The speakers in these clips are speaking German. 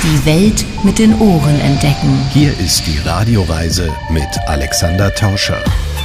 Die Welt mit den Ohren entdecken. Hier ist die Radioreise mit Alexander Tauscher.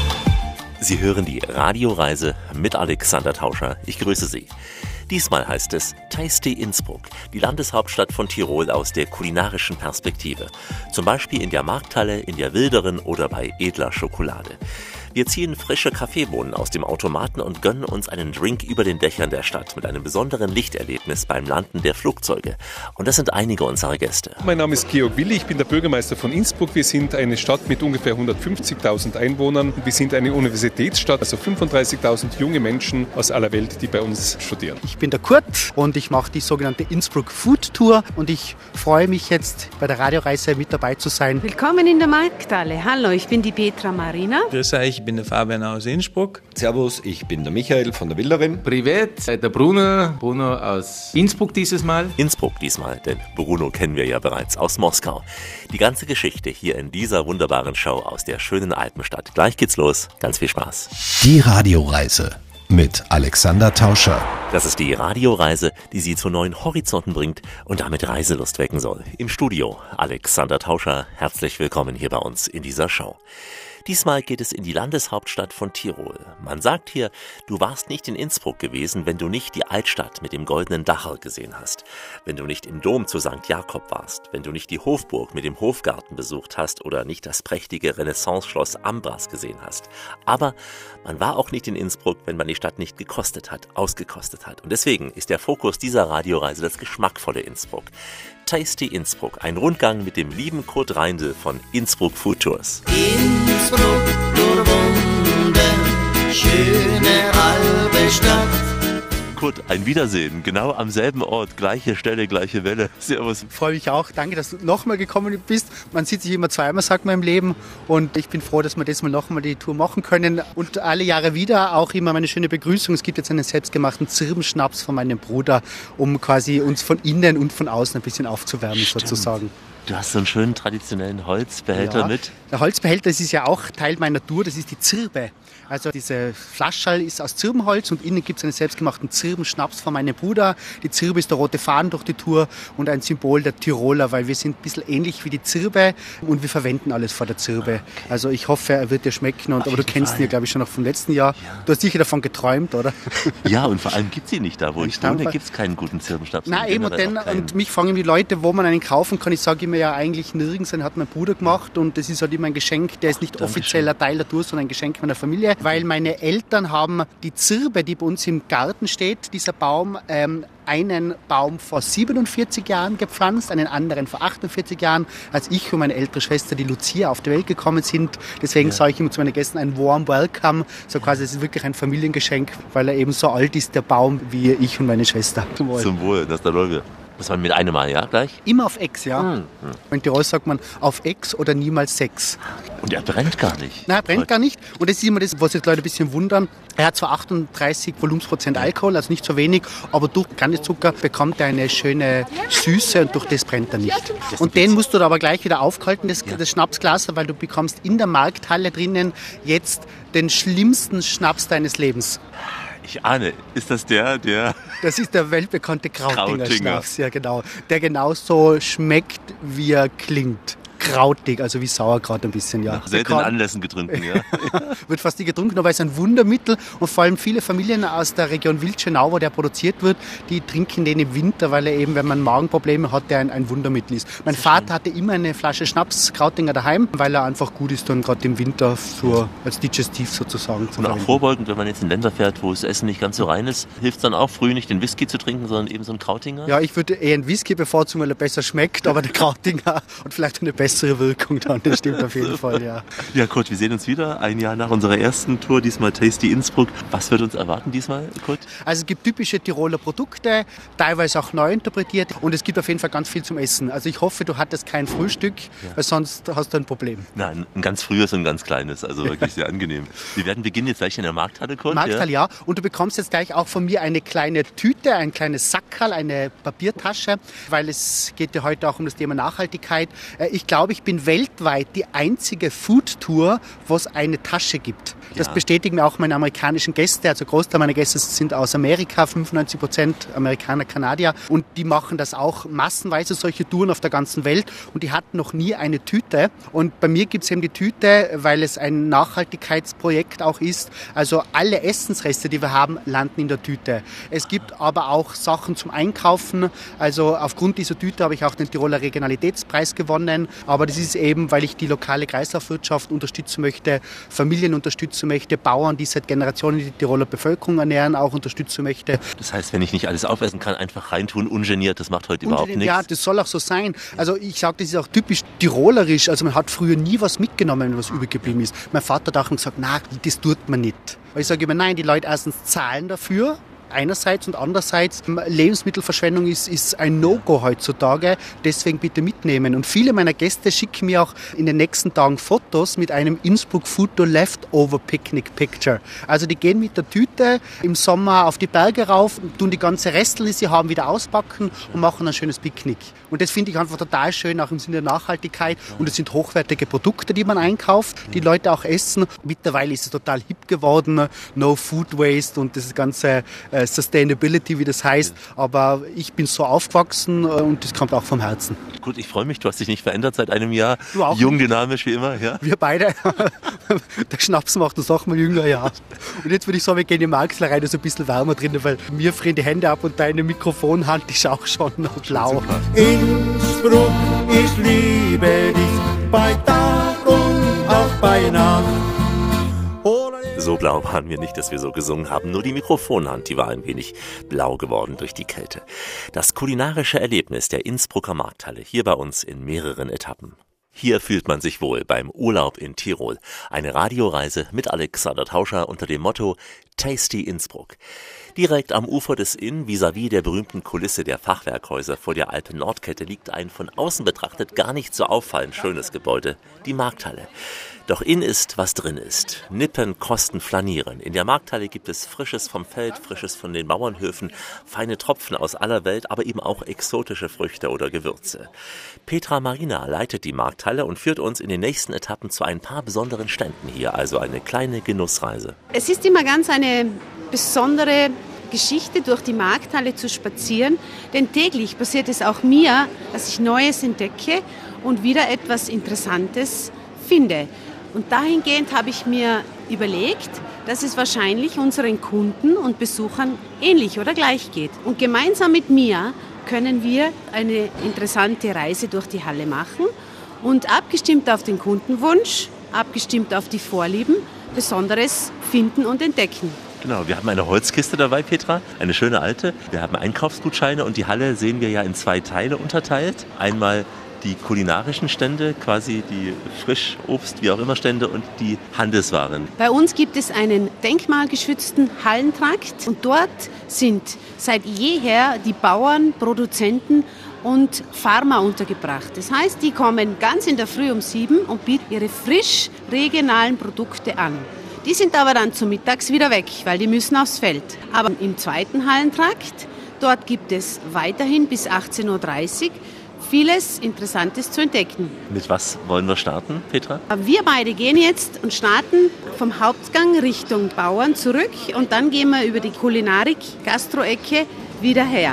Sie hören die Radioreise mit Alexander Tauscher. Ich grüße Sie. Diesmal heißt es Tasty Innsbruck, die Landeshauptstadt von Tirol aus der kulinarischen Perspektive. Zum Beispiel in der Markthalle, in der Wilderen oder bei edler Schokolade. Wir ziehen frische Kaffeebohnen aus dem Automaten und gönnen uns einen Drink über den Dächern der Stadt mit einem besonderen Lichterlebnis beim Landen der Flugzeuge. Und das sind einige unserer Gäste. Mein Name ist Georg Willi, ich bin der Bürgermeister von Innsbruck. Wir sind eine Stadt mit ungefähr 150.000 Einwohnern. Wir sind eine Universitätsstadt, also 35.000 junge Menschen aus aller Welt, die bei uns studieren. Ich bin der Kurt und ich mache die sogenannte Innsbruck Food Tour und ich freue mich jetzt bei der Radioreise mit dabei zu sein. Willkommen in der Markthalle. Hallo, ich bin die Petra Marina. Grüß euch, ich bin der Fabian aus Innsbruck. Servus, ich bin der Michael von der Wilderen. Privat, der Bruno aus Innsbruck dieses Mal. Innsbruck diesmal, denn Bruno kennen wir ja bereits aus Moskau. Die ganze Geschichte hier in dieser wunderbaren Show aus der schönen Alpenstadt. Gleich geht's los, ganz viel Spaß. Die Radioreise mit Alexander Tauscher. Das ist die Radioreise, die Sie zu neuen Horizonten bringt und damit Reiselust wecken soll. Im Studio Alexander Tauscher, herzlich willkommen hier bei uns in dieser Show. Diesmal geht es in die Landeshauptstadt von Tirol. Man sagt hier, du warst nicht in Innsbruck gewesen, wenn du nicht die Altstadt mit dem goldenen Dachel gesehen hast, wenn du nicht im Dom zu St. Jakob warst, wenn du nicht die Hofburg mit dem Hofgarten besucht hast oder nicht das prächtige Renaissance-Schloss Ambras gesehen hast. Aber man war auch nicht in Innsbruck, wenn man die Stadt nicht gekostet hat, ausgekostet hat. Und deswegen ist der Fokus dieser Radioreise das geschmackvolle Innsbruck. Tasty Innsbruck, ein Rundgang mit dem lieben Kurt Reindl von Innsbruck Food Tours. Innsbruck, nur Wunder, schöne halbe Stadt. Kurt, ein Wiedersehen, genau am selben Ort, gleiche Stelle, gleiche Welle. Servus. Freue mich auch, danke, dass du nochmal gekommen bist. Man sieht sich immer zweimal, sagt man im Leben, und ich bin froh, dass wir das mal nochmal die Tour machen können. Und alle Jahre wieder auch immer meine schöne Begrüßung. Es gibt jetzt einen selbstgemachten Zirbenschnaps von meinem Bruder, um quasi uns von innen und von außen ein bisschen aufzuwärmen. Stimmt. Sozusagen. Du hast so einen schönen traditionellen Holzbehälter mit. Der Holzbehälter, das ist ja auch Teil meiner Tour, das ist die Zirbe. Also diese Flaschall ist aus Zirbenholz und innen gibt es einen selbstgemachten Zirbenschnaps von meinem Bruder. Die Zirbe ist der rote Faden durch die Tour und ein Symbol der Tiroler, weil wir sind ein bisschen ähnlich wie die Zirbe und wir verwenden alles vor der Zirbe. Okay. Also ich hoffe, er wird dir schmecken. Aber du kennst ihn ja, glaube ich, schon noch vom letzten Jahr. Ja. Du hast sicher davon geträumt, oder? Ja, und vor allem gibt es ihn nicht da, wo ich wohne, gibt es keinen guten Zirbenschnaps. Nein, eben, und mich fragen die Leute, wo man einen kaufen kann. Ich sage immer ja eigentlich nirgends, den hat mein Bruder gemacht und das ist halt immer ein Geschenk, der ist nicht offizieller Teil der Tour, sondern ein Geschenk meiner Familie, weil meine Eltern haben die Zirbe, die bei uns im Garten steht, dieser Baum, einen Baum vor 47 Jahren gepflanzt, einen anderen vor 48 Jahren, als ich und meine ältere Schwester, die Lucia, auf die Welt gekommen sind. Deswegen sage ich immer zu meinen Gästen ein warm welcome, so quasi, es ist wirklich ein Familiengeschenk, weil er eben so alt ist, der Baum, wie ich und meine Schwester. Zum Wohl. Zum Wohl, das ist der Leute. Muss man mit einem Mal, ja, gleich? Immer auf Ex, ja. In Tirol sagt man auf Ex oder niemals Sex. Und er brennt gar nicht. Nein, er brennt gar nicht. Und das ist immer das, was jetzt Leute ein bisschen wundern. Er hat zwar 38 Volumensprozent Alkohol, also nicht so wenig, aber durch Kanizucker bekommt er eine schöne Süße und durch das brennt er nicht. Und den musst du da aber gleich wieder aufkalten, das Schnapsglas, weil du bekommst in der Markthalle drinnen jetzt den schlimmsten Schnaps deines Lebens. Ich ahne, ist das der? Das ist der weltbekannte Krautinger Schnaps, ja genau. Der genauso schmeckt, wie er klingt. Krautig, also wie Sauerkraut ein bisschen, ja. Nach seltenen Anlässen getrunken, ja. Wird fast nie getrunken, aber es ist ein Wundermittel und vor allem viele Familien aus der Region Wildschönau, wo der produziert wird, die trinken den im Winter, weil er eben, wenn man Magenprobleme hat, der ein Wundermittel ist. Mein Vater hatte immer eine Flasche Schnaps, Krautinger daheim, weil er einfach gut ist dann gerade im Winter so als Digestiv sozusagen. Und auch vorbeugend, wenn man jetzt in Länder fährt, wo das Essen nicht ganz so rein ist, hilft es dann auch früh nicht den Whisky zu trinken, sondern eben so einen Krautinger? Ja, ich würde eher einen Whisky bevorzugen, weil er besser schmeckt, aber der Krautinger hat vielleicht eine bessere Wirkung dann, das stimmt auf jeden Fall, ja. Ja, Kurt, wir sehen uns wieder, ein Jahr nach unserer ersten Tour, diesmal Tasty Innsbruck. Was wird uns erwarten diesmal, Kurt? Also es gibt typische Tiroler Produkte, teilweise auch neu interpretiert und es gibt auf jeden Fall ganz viel zum Essen. Also ich hoffe, du hattest kein Frühstück, weil sonst hast du ein Problem. Nein, ein ganz frühes und ein ganz kleines, also wirklich sehr angenehm. Wir werden beginnen jetzt gleich in der Markthalle, Kurt. Markthalle, ja. Und du bekommst jetzt gleich auch von mir eine kleine Tüte, ein kleines Sackerl, eine Papiertasche, weil es geht ja heute auch um das Thema Nachhaltigkeit. Ich glaube, glaube, ich bin weltweit die einzige Food-Tour, wo es eine Tasche gibt. Das bestätigen mir auch meine amerikanischen Gäste. Also Großteil meiner Gäste sind aus Amerika, 95% Amerikaner, Kanadier. Und die machen das auch massenweise, solche Touren auf der ganzen Welt. Und die hatten noch nie eine Tüte. Und bei mir gibt es eben die Tüte, weil es ein Nachhaltigkeitsprojekt auch ist. Also alle Essensreste, die wir haben, landen in der Tüte. Es gibt aber auch Sachen zum Einkaufen. Also aufgrund dieser Tüte habe ich auch den Tiroler Regionalitätspreis gewonnen. Aber das ist eben, weil ich die lokale Kreislaufwirtschaft unterstützen möchte, Familien unterstützen möchte, Bauern, die seit Generationen die Tiroler Bevölkerung ernähren, auch unterstützen möchte. Das heißt, wenn ich nicht alles aufessen kann, einfach reintun, ungeniert, das macht heute überhaupt nichts? Ja, das soll auch so sein. Also ich sage, das ist auch typisch tirolerisch. Also man hat früher nie was mitgenommen, wenn was übrig geblieben ist. Mein Vater hat auch gesagt, na, das tut man nicht. Weil ich sage immer, nein, die Leute erstens zahlen dafür, einerseits, und andererseits, Lebensmittelverschwendung ist ein No-Go heutzutage, deswegen bitte mitnehmen. Und viele meiner Gäste schicken mir auch in den nächsten Tagen Fotos mit einem Innsbruck Food Leftover Picnic Picture. Also die gehen mit der Tüte im Sommer auf die Berge rauf, tun die ganze Restel, die sie haben, wieder auspacken und machen ein schönes Picknick. Und das finde ich einfach total schön, auch im Sinne der Nachhaltigkeit. Und es sind hochwertige Produkte, die man einkauft, die Leute auch essen. Mittlerweile ist es total hip geworden, No Food Waste und das ganze Sustainability, wie das heißt. Aber ich bin so aufgewachsen und das kommt auch vom Herzen. Gut, ich freue mich, du hast dich nicht verändert seit einem Jahr. Du auch. Jung, dynamisch wie immer, ja? Wir beide. Der Schnaps macht uns auch mal jünger, ja. Und jetzt würde ich sagen, wir gehen in die Marxler rein, da ist ein bisschen wärmer drin, weil mir frieren die Hände ab und deine Mikrofonhand ist auch schon noch blau. Innsbruck, ich liebe dich bei Tag und auch bei Nacht. So blau waren wir nicht, dass wir so gesungen haben. Nur die Mikrofonhand, die war ein wenig blau geworden durch die Kälte. Das kulinarische Erlebnis der Innsbrucker Markthalle, hier bei uns in mehreren Etappen. Hier fühlt man sich wohl beim Urlaub in Tirol. Eine Radioreise mit Alexander Tauscher unter dem Motto Tasty Innsbruck. Direkt am Ufer des Inn, vis-à-vis der berühmten Kulisse der Fachwerkhäuser vor der Alpen-Nordkette, liegt ein von außen betrachtet gar nicht so auffallend schönes Gebäude, die Markthalle. Doch in ist, was drin ist. Nippen, kosten, flanieren. In der Markthalle gibt es Frisches vom Feld, Frisches von den Bauernhöfen, feine Tropfen aus aller Welt, aber eben auch exotische Früchte oder Gewürze. Petra Marina leitet die Markthalle und führt uns in den nächsten Etappen zu ein paar besonderen Ständen hier, also eine kleine Genussreise. Es ist immer ganz eine besondere Geschichte, durch die Markthalle zu spazieren, denn täglich passiert es auch mir, dass ich Neues entdecke und wieder etwas Interessantes finde. Und dahingehend habe ich mir überlegt, dass es wahrscheinlich unseren Kunden und Besuchern ähnlich oder gleich geht. Und gemeinsam mit mir können wir eine interessante Reise durch die Halle machen und abgestimmt auf den Kundenwunsch, abgestimmt auf die Vorlieben, Besonderes finden und entdecken. Genau, wir haben eine Holzkiste dabei, Petra, eine schöne alte. Wir haben Einkaufsgutscheine und die Halle sehen wir ja in zwei Teile unterteilt. Einmal die kulinarischen Stände, quasi die Frischobst, wie auch immer Stände und die Handelswaren. Bei uns gibt es einen denkmalgeschützten Hallentrakt und dort sind seit jeher die Bauern, Produzenten und Farmer untergebracht. Das heißt, die kommen ganz in der Früh um 7 und bieten ihre frisch regionalen Produkte an. Die sind aber dann zum Mittags wieder weg, weil die müssen aufs Feld. Aber im zweiten Hallentrakt, dort gibt es weiterhin bis 18:30 Uhr vieles Interessantes zu entdecken. Mit was wollen wir starten, Petra? Wir beide gehen jetzt und starten vom Hauptgang Richtung Bauern zurück und dann gehen wir über die Kulinarik-Gastro-Ecke wieder her.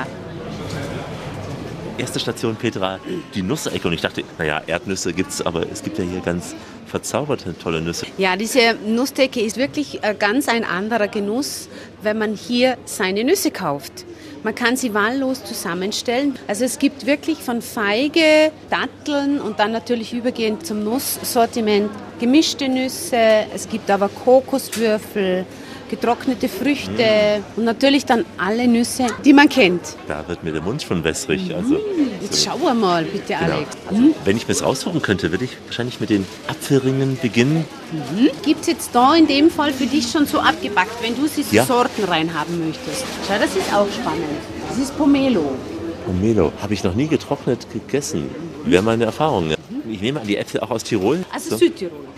Erste Station, Petra, die Nussecke. Und ich dachte, naja, Erdnüsse gibt's, aber es gibt ja hier ganz verzauberte, tolle Nüsse. Ja, diese Nussdecke ist wirklich ganz ein anderer Genuss, wenn man hier seine Nüsse kauft. Man kann sie wahllos zusammenstellen. Also es gibt wirklich von Feige, Datteln und dann natürlich übergehend zum Nusssortiment gemischte Nüsse. Es gibt aber Kokoswürfel, getrocknete Früchte und natürlich dann alle Nüsse, die man kennt. Da wird mir der Mund schon wässrig. Also, jetzt schauen wir mal, bitte, genau. Alex. Also, wenn ich mir das aussuchen könnte, würde ich wahrscheinlich mit den Apfelringen beginnen. Gibt es jetzt da in dem Fall für dich schon so abgepackt, wenn du sie so Sorten reinhaben möchtest? Schau, das ist auch spannend. Das ist Pomelo. Pomelo habe ich noch nie getrocknet gegessen. Wäre meine Erfahrung. Ich nehme an, die Äpfel auch aus Tirol? Also so? Südtirol.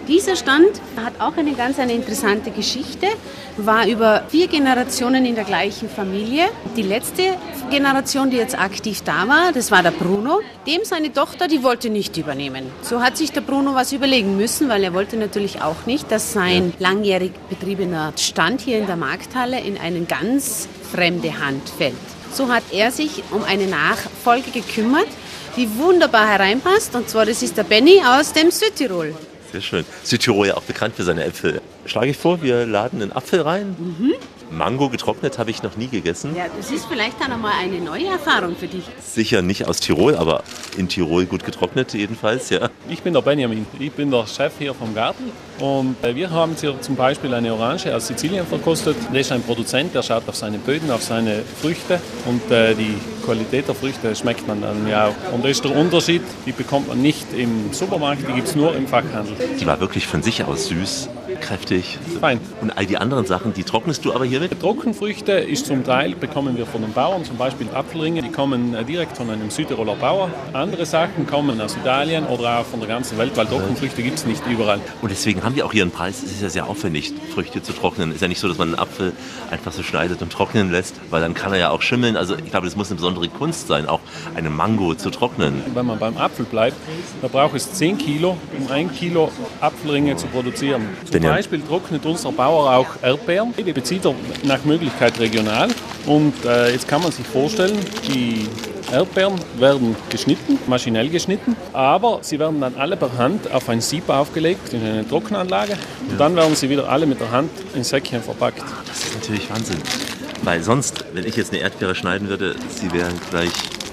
Dieser Stand hat auch eine interessante Geschichte, war über 4 Generationen in der gleichen Familie. Die letzte Generation, die jetzt aktiv da war, das war der Bruno. Dem seine Tochter, die wollte nicht übernehmen. So hat sich der Bruno was überlegen müssen, weil er wollte natürlich auch nicht, dass sein langjährig betriebener Stand hier in der Markthalle in eine ganz fremde Hand fällt. So hat er sich um eine Nachfolge gekümmert, die wunderbar hereinpasst. Und zwar, das ist der Benny aus dem Südtirol. Sehr schön. Südtirol ja auch bekannt für seine Äpfel. Schlage ich vor, wir laden einen Apfel rein. Mango getrocknet habe ich noch nie gegessen. Ja, das ist vielleicht dann einmal eine neue Erfahrung für dich. Sicher nicht aus Tirol, aber in Tirol gut getrocknet jedenfalls, ja. Ich bin der Benjamin, ich bin der Chef hier vom Garten und wir haben hier zum Beispiel eine Orange aus Sizilien verkostet. Der ist ein Produzent, der schaut auf seine Böden, auf seine Früchte und die Qualität der Früchte schmeckt man dann ja auch. Und das ist der Unterschied, die bekommt man nicht im Supermarkt, die gibt es nur im Fachhandel. Die war wirklich von sich aus süß, kräftig. Fein. Und all die anderen Sachen, die trocknest du aber hier mit? Trockenfrüchte ist zum Teil, bekommen wir von den Bauern, zum Beispiel Apfelringe, die kommen direkt von einem Südtiroler Bauer. Andere Sachen kommen aus Italien oder auch von der ganzen Welt, weil Trockenfrüchte gibt es nicht überall. Und deswegen haben die auch ihren Preis. Es ist ja sehr aufwendig, Früchte zu trocknen. Es ist ja nicht so, dass man einen Apfel einfach so schneidet und trocknen lässt, weil dann kann er ja auch schimmeln. Also ich glaube, das muss eine besondere Kunst sein, auch eine Mango zu trocknen. Wenn man beim Apfel bleibt, da braucht es 10 Kilo, um 1 Kilo Apfelringe zu produzieren. Zum Beispiel trocknet unser Bauer auch Erdbeeren. Die bezieht er nach Möglichkeit regional. Und jetzt kann man sich vorstellen, die Erdbeeren werden geschnitten, maschinell geschnitten, aber sie werden dann alle per Hand auf ein Sieb aufgelegt in eine Trockenanlage und dann werden sie wieder alle mit der Hand in Säckchen verpackt. Das ist natürlich Wahnsinn, weil sonst, wenn ich jetzt eine Erdbeere schneiden würde, sie wären gleich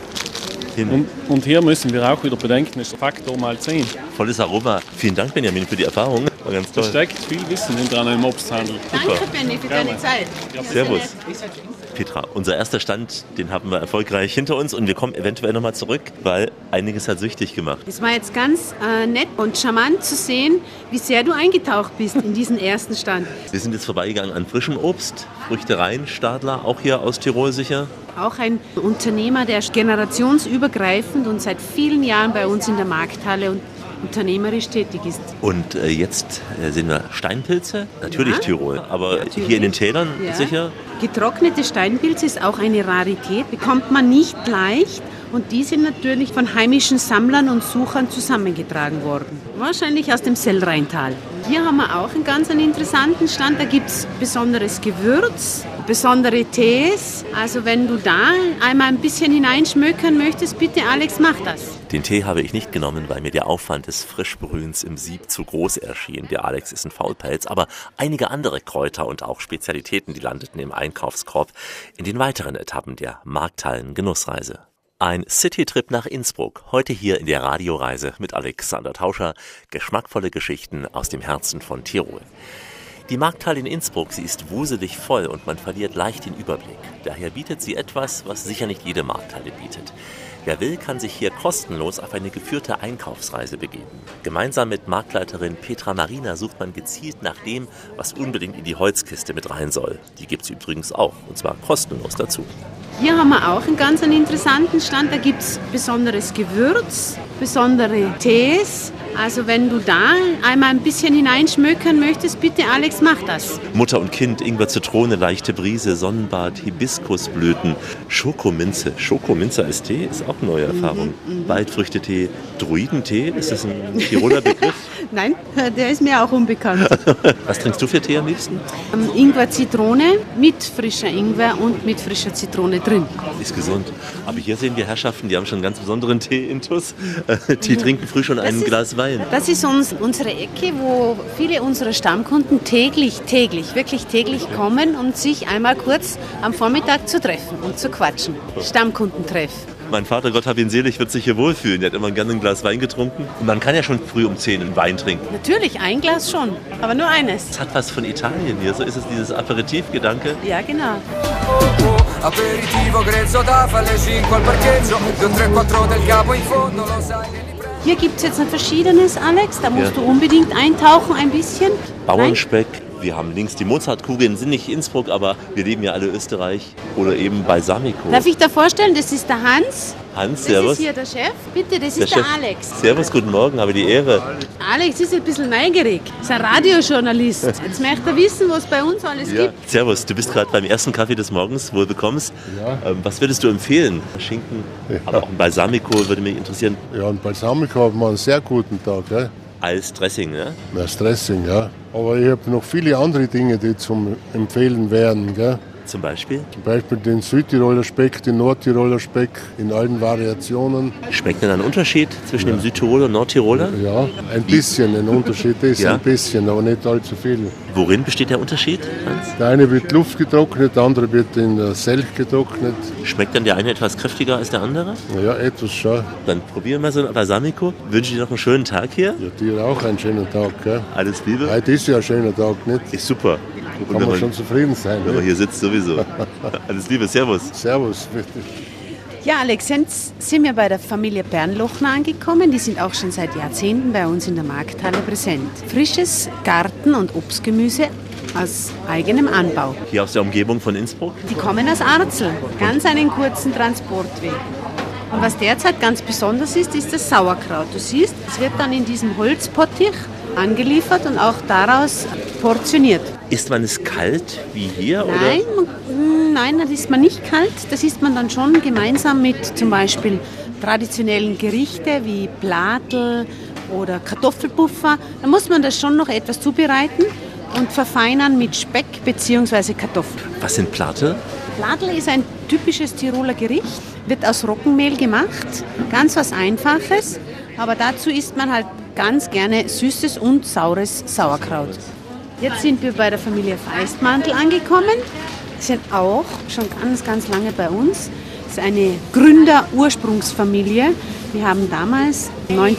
hin. Und hier müssen wir auch wieder bedenken, ist der Faktor mal 10. Volles Aroma. Vielen Dank, Benjamin, für die Erfahrung. War ganz toll. Da steckt viel Wissen hinter einem Obsthandel. Danke, Benny, für deine Zeit. Ja, servus. Petra, unser erster Stand, den haben wir erfolgreich hinter uns und wir kommen eventuell nochmal zurück, weil einiges hat süchtig gemacht. Es war jetzt ganz nett und charmant zu sehen, wie sehr du eingetaucht bist in diesen ersten Stand. Wir sind jetzt vorbeigegangen an frischem Obst, Früchtereien, Stadler, auch hier aus Tirol sicher. Auch ein Unternehmer, der generationsübergreifend und seit vielen Jahren bei uns in der Markthalle und unternehmerisch tätig ist. Und jetzt sehen wir Steinpilze, natürlich Tirol, aber natürlich. Hier in den Tälern sicher. Getrocknete Steinpilze ist auch eine Rarität, bekommt man nicht leicht und die sind natürlich von heimischen Sammlern und Suchern zusammengetragen worden. Wahrscheinlich aus dem Sellrheintal. Hier haben wir auch einen ganz interessanten Stand, da gibt es besonderes Gewürz, besondere Tees. Also wenn du da einmal ein bisschen hineinschmökern möchtest, bitte Alex, mach das. Den Tee habe ich nicht genommen, weil mir der Aufwand des Frischbrühens im Sieb zu groß erschien. Der Alex ist ein Faulpelz, aber einige andere Kräuter und auch Spezialitäten, die landeten im Einkaufskorb in den weiteren Etappen der Markthallen-Genussreise. Ein Citytrip nach Innsbruck, heute hier in der Radioreise mit Alexander Tauscher, geschmackvolle Geschichten aus dem Herzen von Tirol. Die Markthalle in Innsbruck, sie ist wuselig voll und man verliert leicht den Überblick. Daher bietet sie etwas, was sicher nicht jede Markthalle bietet. Wer will, kann sich hier kostenlos auf eine geführte Einkaufsreise begeben. Gemeinsam mit Marktleiterin Petra Marina sucht man gezielt nach dem, was unbedingt in die Holzkiste mit rein soll. Die gibt es übrigens auch, und zwar kostenlos dazu. Hier haben wir auch einen ganz interessanten Stand. Da gibt es besonderes Gewürz, besondere Tees. Also wenn du da einmal ein bisschen hineinschmökern möchtest, bitte Alex, mach das. Mutter und Kind, Ingwer, Zitrone, leichte Brise, Sonnenbad, Hibiskusblüten, Schokominze. Schokominze als Tee ist auch eine neue Erfahrung. Waldfrüchtetee, Druidentee, ist das ein Tiroler Begriff? Nein, der ist mir auch unbekannt. Was trinkst du für Tee am liebsten? Ingwer, Zitrone mit frischer Ingwer und mit frischer Zitrone drin. Ist gesund. Aber hier sehen wir Herrschaften, die haben schon einen ganz besonderen Tee-Intus. Die trinken früh schon ein Glas Wein. Das ist unsere Ecke, wo viele unserer Stammkunden täglich kommen, um sich einmal kurz am Vormittag zu treffen und zu quatschen. Stammkundentreff. Mein Vater, Gott hab ihn selig, wird sich hier wohlfühlen. Der hat immer gerne ein Glas Wein getrunken. Und man kann ja schon früh um 10 einen Wein trinken. Natürlich, ein Glas schon, aber nur eines. Es hat was von Italien hier. So ist es dieses Aperitivgedanke. Ja, genau. Hier gibt es jetzt ein verschiedenes, Alex. Da musst du unbedingt eintauchen ein bisschen. Bauernspeck. Wir haben links die Mozartkugeln, sind nicht Innsbruck, aber wir leben ja alle Österreich oder eben Balsamico. Darf ich da vorstellen, das ist der Hans. Hans, servus. Das ist hier der Chef. Bitte, das ist der Alex. Servus, guten Morgen, habe die Ehre. Alex ist ein bisschen neugierig. Ist ein Radiojournalist. Jetzt möchte er wissen, was bei uns alles gibt. Servus, du bist gerade beim ersten Kaffee des Morgens, wohl bekommst. Ja. Was würdest du empfehlen? Schinken, aber auch ein Balsamico würde mich interessieren. Ja, ein Balsamico hat man einen sehr guten Tag. Gell? Als Dressing, ne? Als Dressing, ja. Aber ich habe noch viele andere Dinge, die zum Empfehlen wären. Gell? Zum Beispiel? Zum Beispiel den Südtiroler Speck, den Nordtiroler Speck in allen Variationen. Schmeckt denn ein Unterschied zwischen dem Südtiroler und Nordtiroler? Ja, ein bisschen. Ein Unterschied ist ein bisschen, aber nicht allzu viel. Worin besteht der Unterschied, Hans? Der eine wird luftgetrocknet, der andere wird in der Selch getrocknet. Schmeckt dann der eine etwas kräftiger als der andere? Ja, etwas schon. Dann probieren wir so ein Balsamico. Wünsche dir noch einen schönen Tag hier. Ja, dir auch einen schönen Tag. Gell? Alles Liebe. Heute ist ja ein schöner Tag, nicht? Ist super. Kann man schon zufrieden sein. Wenn man hier sitzt, sowieso. Alles Liebe, servus. Servus, bitte. Ja, Alex, jetzt sind wir bei der Familie Bernlochner angekommen. Die sind auch schon seit Jahrzehnten bei uns in der Markthalle präsent. Frisches Garten- und Obstgemüse aus eigenem Anbau. Hier aus der Umgebung von Innsbruck? Die kommen aus Arzel, ganz einen kurzen Transportweg. Und was derzeit ganz besonders ist, ist das Sauerkraut. Du siehst, es wird dann in diesem Holzpottich angeliefert und auch daraus portioniert. Isst man es kalt wie hier? Nein, das isst man nicht kalt. Das isst man dann schon gemeinsam mit zum Beispiel traditionellen Gerichten wie Platl oder Kartoffelpuffer. Da muss man das schon noch etwas zubereiten und verfeinern mit Speck bzw. Kartoffeln. Was sind Platl? Platl ist ein typisches Tiroler Gericht, wird aus Roggenmehl gemacht, ganz was Einfaches, aber dazu isst man halt ganz gerne süßes und saures Sauerkraut. Jetzt sind wir bei der Familie Feistmantel angekommen. Die sind auch schon ganz lange bei uns. Das ist eine Gründer-Ursprungsfamilie. Wir haben damals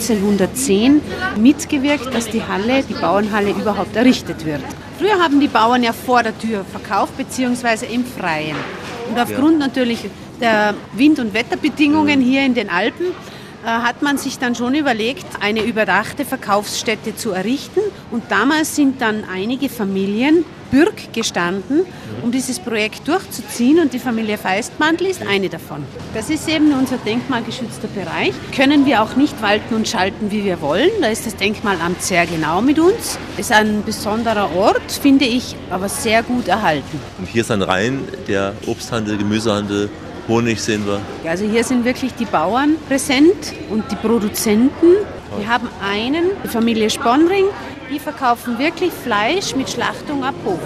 1910 mitgewirkt, dass die Bauernhalle überhaupt errichtet wird. Früher haben die Bauern ja vor der Tür verkauft, beziehungsweise im Freien. Und aufgrund natürlich der Wind- und Wetterbedingungen hier in den Alpen hat man sich dann schon überlegt, eine überdachte Verkaufsstätte zu errichten. Und damals sind dann einige Familien Bürg gestanden, um dieses Projekt durchzuziehen. Und die Familie Feistmantel ist eine davon. Das ist eben unser denkmalgeschützter Bereich. Können wir auch nicht walten und schalten, wie wir wollen. Da ist das Denkmalamt sehr genau mit uns. Ist ein besonderer Ort, finde ich, aber sehr gut erhalten. Und hier ist ein Rhein, der Obsthandel, Gemüsehandel, Honig sehen wir. Also hier sind wirklich die Bauern präsent und die Produzenten. Wir haben die Familie Sponring, die verkaufen wirklich Fleisch mit Schlachtung ab Hof.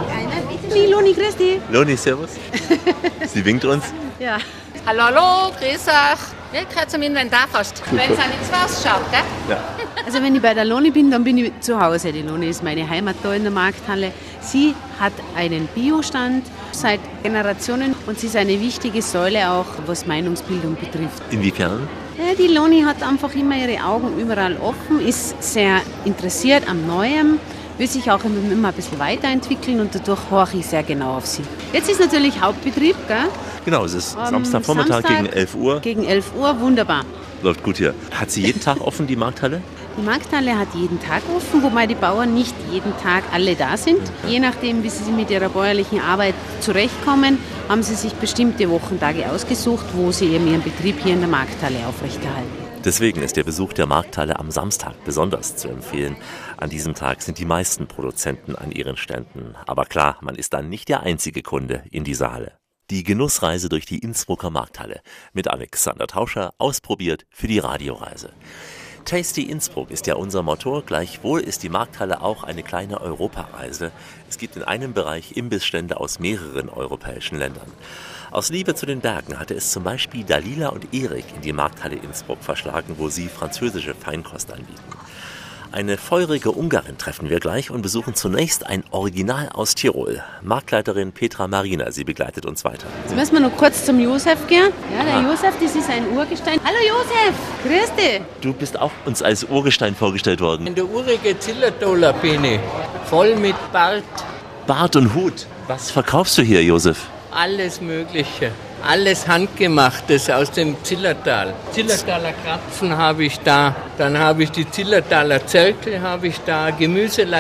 Loni, grüß dich. Loni, servus. Sie winkt uns. Ja. Hallo, grüß euch. Ja, gehört zum Inventar fast. Wenn es auch nichts rausschaut, gell? Ja. Also wenn ich bei der Loni bin, dann bin ich zu Hause. Die Loni ist meine Heimat da in der Markthalle. Sie hat einen Biostand seit Generationen und sie ist eine wichtige Säule auch, was Meinungsbildung betrifft. Inwiefern? Ja, die Loni hat einfach immer ihre Augen überall offen, ist sehr interessiert am Neuem, will sich auch immer ein bisschen weiterentwickeln und dadurch horche ich sehr genau auf sie. Jetzt ist natürlich Hauptbetrieb, gell? Genau, es ist Samstagvormittag gegen 11 Uhr. Gegen 11 Uhr, wunderbar. Läuft gut hier. Hat sie jeden Tag offen, die Markthalle? Die Markthalle hat jeden Tag offen, wobei die Bauern nicht jeden Tag alle da sind. Je nachdem, wie sie mit ihrer bäuerlichen Arbeit zurechtkommen, haben sie sich bestimmte Wochentage ausgesucht, wo sie eben ihren Betrieb hier in der Markthalle aufrechterhalten. Deswegen ist der Besuch der Markthalle am Samstag besonders zu empfehlen. An diesem Tag sind die meisten Produzenten an ihren Ständen. Aber klar, man ist dann nicht der einzige Kunde in dieser Halle. Die Genussreise durch die Innsbrucker Markthalle mit Alexander Tauscher, ausprobiert für die Radioreise. Tasty Innsbruck ist ja unser Motto, gleichwohl ist die Markthalle auch eine kleine Europareise. Es gibt in einem Bereich Imbissstände aus mehreren europäischen Ländern. Aus Liebe zu den Bergen hatte es zum Beispiel Dalila und Erik in die Markthalle Innsbruck verschlagen, wo sie französische Feinkost anbieten. Eine feurige Ungarin treffen wir gleich und besuchen zunächst ein Original aus Tirol. Marktleiterin Petra Marina, sie begleitet uns weiter. Jetzt müssen wir noch kurz zum Josef gehen. Ja, der Josef, das ist ein Urgestein. Hallo Josef, grüß dich. Du bist auch uns als Urgestein vorgestellt worden. In der urige Zillertaler bin ich, voll mit Bart. Bart und Hut. Was verkaufst du hier, Josef? Alles Mögliche. Alles Handgemachtes aus dem Zillertal. Zillertaler Krapfen habe ich da, dann habe ich die Zillertaler Zirkel habe ich da,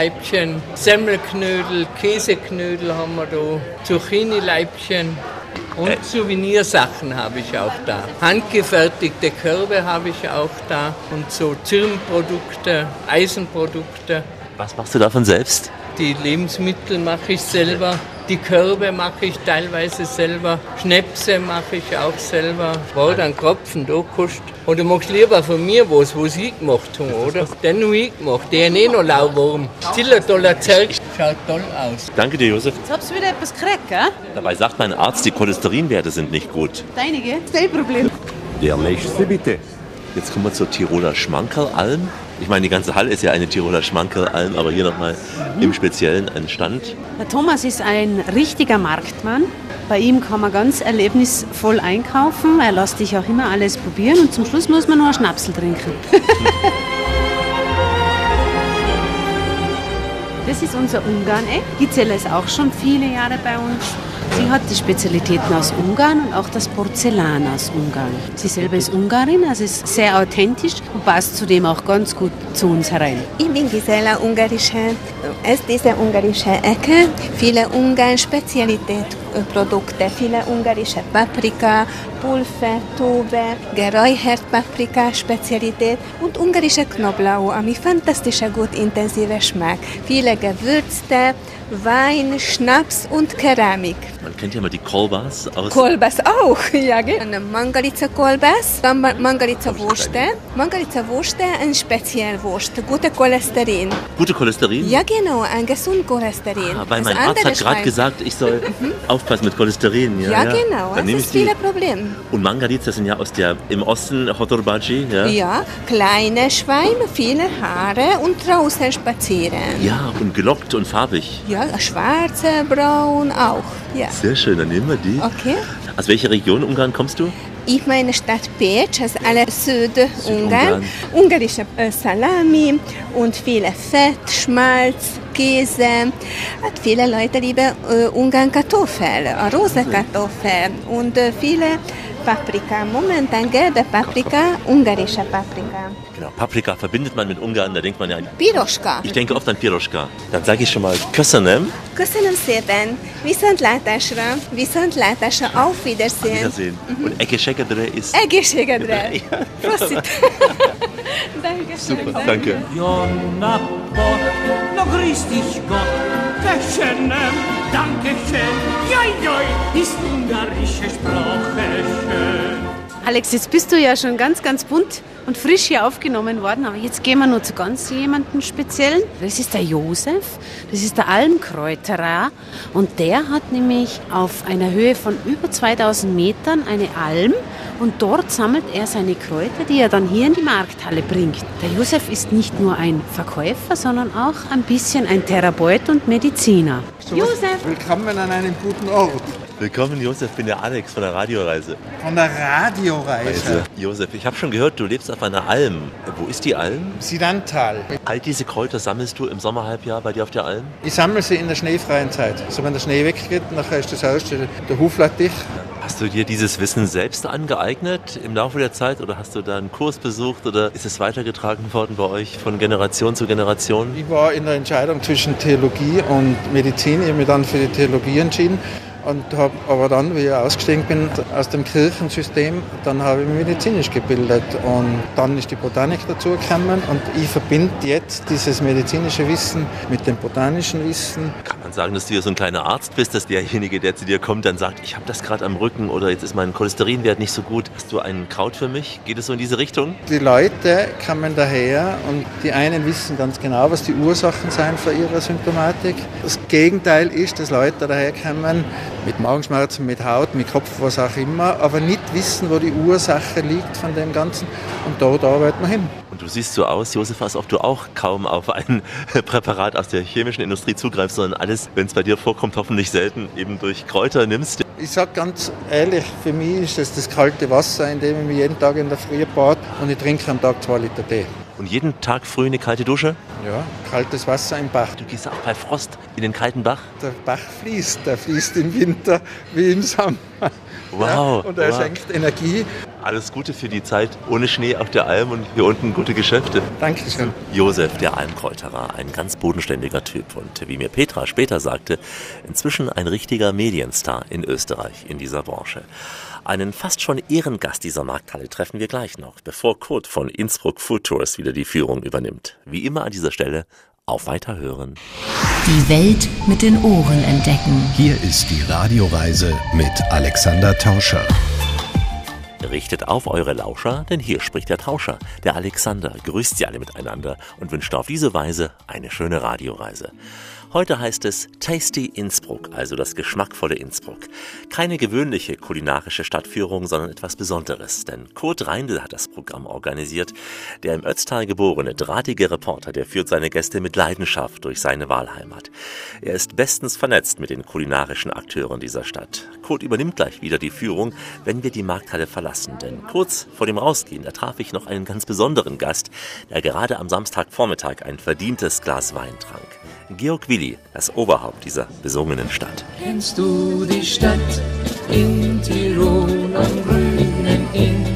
Gemüseleibchen, Semmelknödel, Käseknödel haben wir da, Zucchini-Leibchen. Und Souvenirsachen habe ich auch da. Handgefertigte Körbe habe ich auch da. Und so Zirnprodukte, Eisenprodukte. Was machst du davon selbst? Die Lebensmittel mache ich selber. Die Körbe mache ich teilweise selber. Schnäpse mache ich auch selber. War dann Kropfen, da kostet. Und du machst lieber von mir was ich gemacht habe, oder? Den habe ich gemacht. Der ist noch Lauwarm. Zillertaler Zerkel. Schaut toll aus. Danke dir, Josef. Jetzt hab's wieder etwas gekriegt, gell? Dabei sagt mein Arzt, die Cholesterinwerte sind nicht gut. Deinige? Kein Problem. Der nächste bitte. Jetzt kommen wir zur Tiroler Schmankerlalm. Ich meine, die ganze Halle ist ja eine Tiroler Schmankerlalm, aber hier nochmal im Speziellen ein Stand. Der Thomas ist ein richtiger Marktmann. Bei ihm kann man ganz erlebnisvoll einkaufen. Er lässt dich auch immer alles probieren und zum Schluss muss man nur einen Schnapsel trinken. Das ist unser Ungarn-Eck. Gizella ist auch schon viele Jahre bei uns. Sie hat die Spezialitäten aus Ungarn und auch das Porzellan aus Ungarn. Sie selber ist Ungarin, also ist sehr authentisch und passt zudem auch ganz gut zu uns herein. Ich bin Gisela, ungarische. Es ist diese ungarische Ecke. Viele Ungarn-Spezialitätsprodukte, viele ungarische Paprika, Pulver, Tube, geräuchert Paprika, Spezialität und ungarische Knoblauch, mit fantastischer, gut intensiver Geschmack. Viele Gewürze, Wein, Schnaps und Keramik. Man kennt ja mal die Kolbas aus... Kolbas auch, ja, genau. Mangalica Kolbas, dann Mangalica Wurste. Mangalica Wurste, ein Spezialwurst, gute Cholesterin. Gute Cholesterin? Ja, genau, ein gesund Cholesterin. Weil mein Arzt hat gerade gesagt, ich soll aufpassen mit Cholesterin. Ja, genau, das ist viele Probleme. Und Mangalica sind ja aus im Osten, Hotorbaci, ja? Ja, kleine Schweine, viele Haare und draußen spazieren. Ja, und gelockt und farbig. Ja, schwarze, braun auch, ja. Sehr schön, dann nehmen wir die. Okay. Aus welcher Region Ungarn kommst du? Ich meine Stadt Pécs, also alle Südungarn. Ungarische Salami und viele Fett, Schmalz, Käse. Viele Leute lieben Ungarn-Kartoffeln, rosa Kartoffeln und viele Paprika. Momentan gelbe Paprika, ungarische Paprika. Genau, Paprika verbindet man mit Ungarn, da denkt man ja an... Piroska. Ich denke oft an Piroska. Dann sage ich schon mal Köszönöm. Köszönöm szépen. Viszontlátásra. Viszontlátásra. Auf Wiedersehen. Auf Wiedersehen. Und Egészségedre ist... Egészségedre. Prosit. Dankeschön. Super, danke. Jonna Bott, no grüß dich Gott. Köszönöm, Dankeschön. Joi, ist ungarische Sprache schön. Alex, jetzt bist du ja schon ganz, ganz bunt und frisch hier aufgenommen worden, aber jetzt gehen wir noch zu ganz jemandem Speziellen. Das ist der Josef, das ist der Almkräuterer und der hat nämlich auf einer Höhe von über 2000 Metern eine Alm und dort sammelt er seine Kräuter, die er dann hier in die Markthalle bringt. Der Josef ist nicht nur ein Verkäufer, sondern auch ein bisschen ein Therapeut und Mediziner. Josef! Willkommen an einem guten Ort. Willkommen, Josef, ich bin der Alex von der Radioreise. Von der Radioreise? Josef, ich habe schon gehört, du lebst auf einer Alm. Wo ist die Alm? Sidantal. All diese Kräuter sammelst du im Sommerhalbjahr bei dir auf der Alm? Ich sammle sie in der schneefreien Zeit. Also wenn der Schnee weggeht, nachher ist das Haus, der Huflatt dicht. Hast du dir dieses Wissen selbst angeeignet im Laufe der Zeit oder hast du da einen Kurs besucht oder ist es weitergetragen worden bei euch von Generation zu Generation? Ich war in der Entscheidung zwischen Theologie und Medizin. Ich habe mich dann für die Theologie entschieden. Und habe aber dann, wie ich ausgestiegen bin aus dem Kirchensystem, dann habe ich mich medizinisch gebildet. Und dann ist die Botanik dazugekommen und ich verbinde jetzt dieses medizinische Wissen mit dem botanischen Wissen. Kann man sagen, dass du hier so ein kleiner Arzt bist, dass derjenige, der zu dir kommt, dann sagt, ich habe das gerade am Rücken oder jetzt ist mein Cholesterinwert nicht so gut. Hast du ein Kraut für mich? Geht es so in diese Richtung? Die Leute kommen daher und die einen wissen ganz genau, was die Ursachen sind für ihre Symptomatik. Das Gegenteil ist, dass Leute daherkommen mit Magenschmerzen, mit Haut, mit Kopf, was auch immer, aber nicht wissen, wo die Ursache liegt von dem Ganzen. Und dort arbeiten wir hin. Und du siehst so aus, Josef, als ob du auch kaum auf ein Präparat aus der chemischen Industrie zugreifst, sondern alles, wenn es bei dir vorkommt, hoffentlich selten eben durch Kräuter nimmst. Ich sage ganz ehrlich, für mich ist das kalte Wasser, in dem ich mich jeden Tag in der Früh bade und ich trinke am Tag 2 Liter Tee. Und jeden Tag früh eine kalte Dusche? Ja, kaltes Wasser im Bach. Du gehst auch bei Frost in den kalten Bach? Der Bach fließt, der fließt im Winter wie im Sommer. Wow. Ja, und er schenkt Energie. Alles Gute für die Zeit ohne Schnee auf der Alm und hier unten gute Geschäfte. Dankeschön. Josef, der Almkräuterer, ein ganz bodenständiger Typ und wie mir Petra später sagte, inzwischen ein richtiger Medienstar in Österreich in dieser Branche. Einen fast schon Ehrengast dieser Markthalle treffen wir gleich noch, bevor Kurt von Innsbruck Food Tours wieder die Führung übernimmt. Wie immer an dieser Stelle, auf Weiterhören. Die Welt mit den Ohren entdecken. Hier ist die Radioreise mit Alexander Tauscher. Richtet auf eure Lauscher, denn hier spricht der Tauscher. Der Alexander grüßt sie alle miteinander und wünscht auf diese Weise eine schöne Radioreise. Heute heißt es Tasty Innsbruck, also das geschmackvolle Innsbruck. Keine gewöhnliche kulinarische Stadtführung, sondern etwas Besonderes. Denn Kurt Reindl hat das Programm organisiert. Der im Ötztal geborene, drahtige Reporter, der führt seine Gäste mit Leidenschaft durch seine Wahlheimat. Er ist bestens vernetzt mit den kulinarischen Akteuren dieser Stadt. Kurt übernimmt gleich wieder die Führung, wenn wir die Markthalle verlassen. Denn kurz vor dem Rausgehen, da traf ich noch einen ganz besonderen Gast, der gerade am Samstagvormittag ein verdientes Glas Wein trank. Georg Willi, das Oberhaupt dieser besungenen Stadt. Kennst du die Stadt in Tirol am grünen Inn?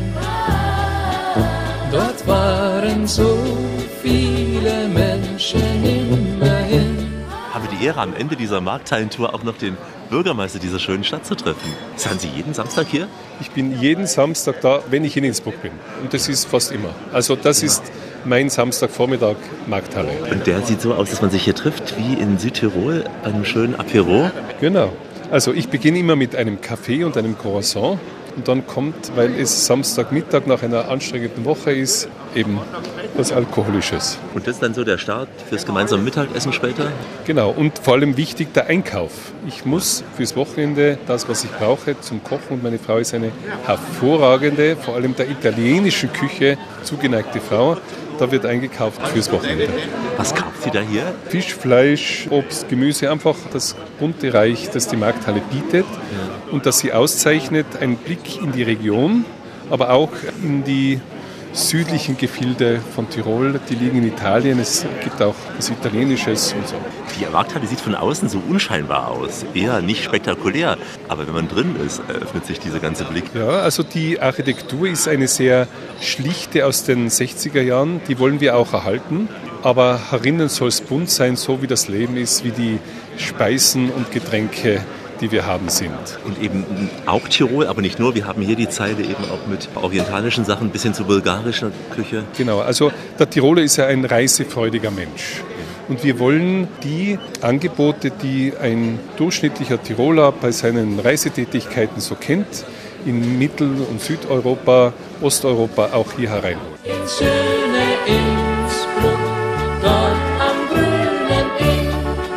Dort waren so viele Menschen immerhin. Habe die Ehre, am Ende dieser Markthallentour auch noch den Bürgermeister dieser schönen Stadt zu treffen. Sind Sie jeden Samstag hier? Ich bin jeden Samstag da, wenn ich in Innsbruck bin. Und das ist fast immer. Also das ist mein Samstagvormittag Markthalle. Und der sieht so aus, dass man sich hier trifft wie in Südtirol bei einem schönen Apéro? Genau. Also ich beginne immer mit einem Kaffee und einem Croissant. Und dann kommt, weil es Samstagmittag nach einer anstrengenden Woche ist, eben was Alkoholisches. Und das ist dann so der Start fürs gemeinsame Mittagessen später? Genau, und vor allem wichtig der Einkauf. Ich muss fürs Wochenende das, was ich brauche zum Kochen, und meine Frau ist eine hervorragende, vor allem der italienischen Küche zugeneigte Frau. Da wird eingekauft fürs Wochenende. Was kauft sie da hier? Fisch, Fleisch, Obst, Gemüse, einfach das bunte Reich, das die Markthalle bietet und das sie auszeichnet. Ein Blick in die Region, aber auch in die südlichen Gefilde von Tirol, die liegen in Italien. Es gibt auch was Italienisches und so. Die Markthalle sieht von außen so unscheinbar aus, eher nicht spektakulär. Aber wenn man drin ist, eröffnet sich dieser ganze Blick. Ja, also die Architektur ist eine sehr schlichte aus den 60er Jahren. Die wollen wir auch erhalten. Aber herinnen soll es bunt sein, so wie das Leben ist, wie die Speisen und Getränke, die wir haben, sind. Und eben auch Tirol, aber nicht nur. Wir haben hier die Zeile eben auch mit orientalischen Sachen bis hin zu bulgarischer Küche. Genau, also der Tiroler ist ja ein reisefreudiger Mensch. Und wir wollen die Angebote, die ein durchschnittlicher Tiroler bei seinen Reisetätigkeiten so kennt, in Mittel- und Südeuropa, Osteuropa auch hier herein. In schöne Innsbruck, dort am grünen Inn.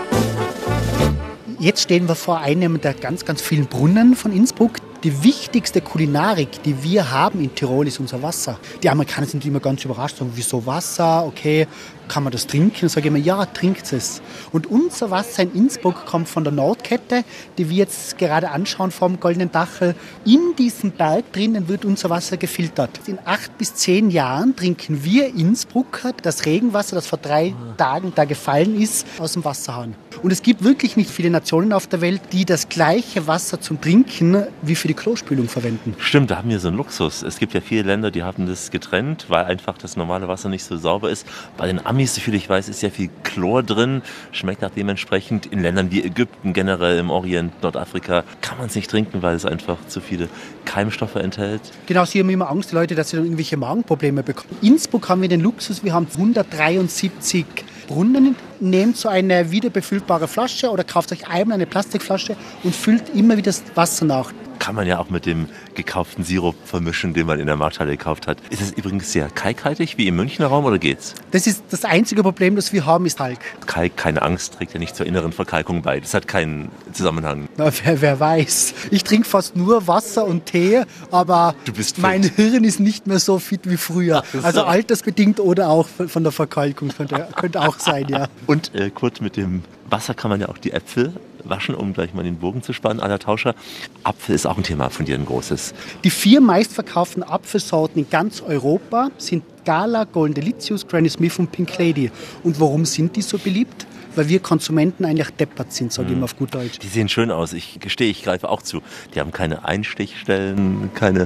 Jetzt stehen wir vor einem der ganz, ganz vielen Brunnen von Innsbruck. Die wichtigste Kulinarik, die wir haben in Tirol, ist unser Wasser. Die Amerikaner sind immer ganz überrascht, sagen, wieso Wasser, okay, kann man das trinken? Dann sage ich immer, ja, trinkt es. Und unser Wasser in Innsbruck kommt von der Nordkette, die wir jetzt gerade anschauen vom Goldenen Dachel. In diesem Berg drinnen wird unser Wasser gefiltert. In 8 bis 10 Jahren trinken wir Innsbrucker das Regenwasser, das vor 3 Tagen da gefallen ist, aus dem Wasserhahn. Und es gibt wirklich nicht viele Nationen auf der Welt, die das gleiche Wasser zum Trinken wie für die Klospülung verwenden. Stimmt, da haben wir so einen Luxus. Es gibt ja viele Länder, die haben das getrennt, weil einfach das normale Wasser nicht so sauber ist. Bei den Amis, soviel ich weiß, ist ja viel Chlor drin, schmeckt auch dementsprechend. In Ländern wie Ägypten, generell im Orient, Nordafrika, kann man es nicht trinken, weil es einfach zu viele Keimstoffe enthält. Genau, sie haben immer Angst, die Leute, dass sie dann irgendwelche Magenprobleme bekommen. In Innsbruck haben wir den Luxus, wir haben 173 Brunnen. Nehmt so eine wiederbefüllbare Flasche oder kauft euch einmal eine Plastikflasche und füllt immer wieder das Wasser nach. Kann man ja auch mit dem gekauften Sirup vermischen, den man in der Markthalle gekauft hat. Ist es übrigens sehr kalkhaltig wie im Münchner Raum oder geht's? Das ist das einzige Problem, das wir haben, ist Kalk. Kalk, keine Angst, trägt ja nicht zur inneren Verkalkung bei. Das hat keinen Zusammenhang. Na, wer weiß. Ich trinke fast nur Wasser und Tee, aber mein Hirn ist nicht mehr so fit wie früher. Also altersbedingt oder auch von der Verkalkung könnte auch sein, ja. Und Kurt, mit dem Wasser kann man ja auch die Äpfel waschen, um gleich mal den Bogen zu spannen, aller Tauscher. Apfel ist auch ein Thema von dir, ein großes. Die 4 meistverkauften Apfelsorten in ganz Europa sind Gala, Golden Delicious, Granny Smith und Pink Lady. Und warum sind die so beliebt? Weil wir Konsumenten eigentlich deppert sind, sage ich immer auf gut Deutsch. Die sehen schön aus. Ich gestehe, ich greife auch zu. Die haben keine Einstichstellen, keine